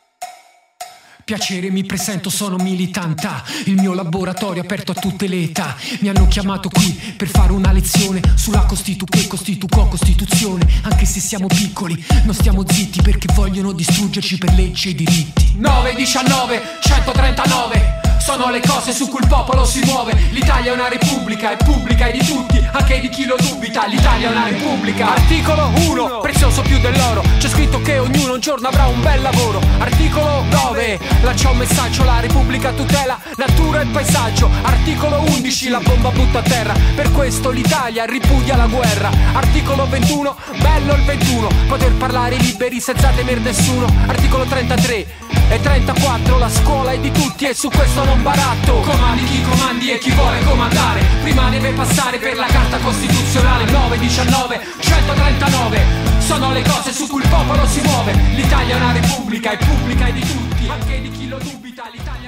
Piacere, mi presento, sono militanta. Il mio laboratorio è aperto a tutte le età. Mi hanno chiamato qui per fare una lezione sulla Costitu che costituco Costituzione. Anche se siamo piccoli, non stiamo zitti perché vogliono distruggerci per leggi e diritti. nove, diciannove, centotrentanove sono le cose su cui il popolo si muove. L'Italia è una repubblica, è pubblica e di tutti, anche di chi lo dubita. L'Italia è una repubblica. Articolo uno, prezioso più dell'oro. C'è scritto che ognuno un giorno avrà un bel lavoro. Articolo nove, lancia un messaggio, la repubblica tutela natura e paesaggio. Articolo undici, la bomba butta a terra, per questo l'Italia ripudia la guerra. Articolo ventuno, bello il ventuno, poter parlare liberi senza temer nessuno. Articolo trentatré e trentaquattro, la scuola è di tutti e su questo non baratto. Comandi chi comandi e chi vuole comandare, prima deve passare per la carta costituzionale. Nove, diciannove, centotrentanove sono le cose su cui il popolo si muove. L'Italia è una repubblica, è pubblica e di tutti, anche di chi lo dubita. L'Italia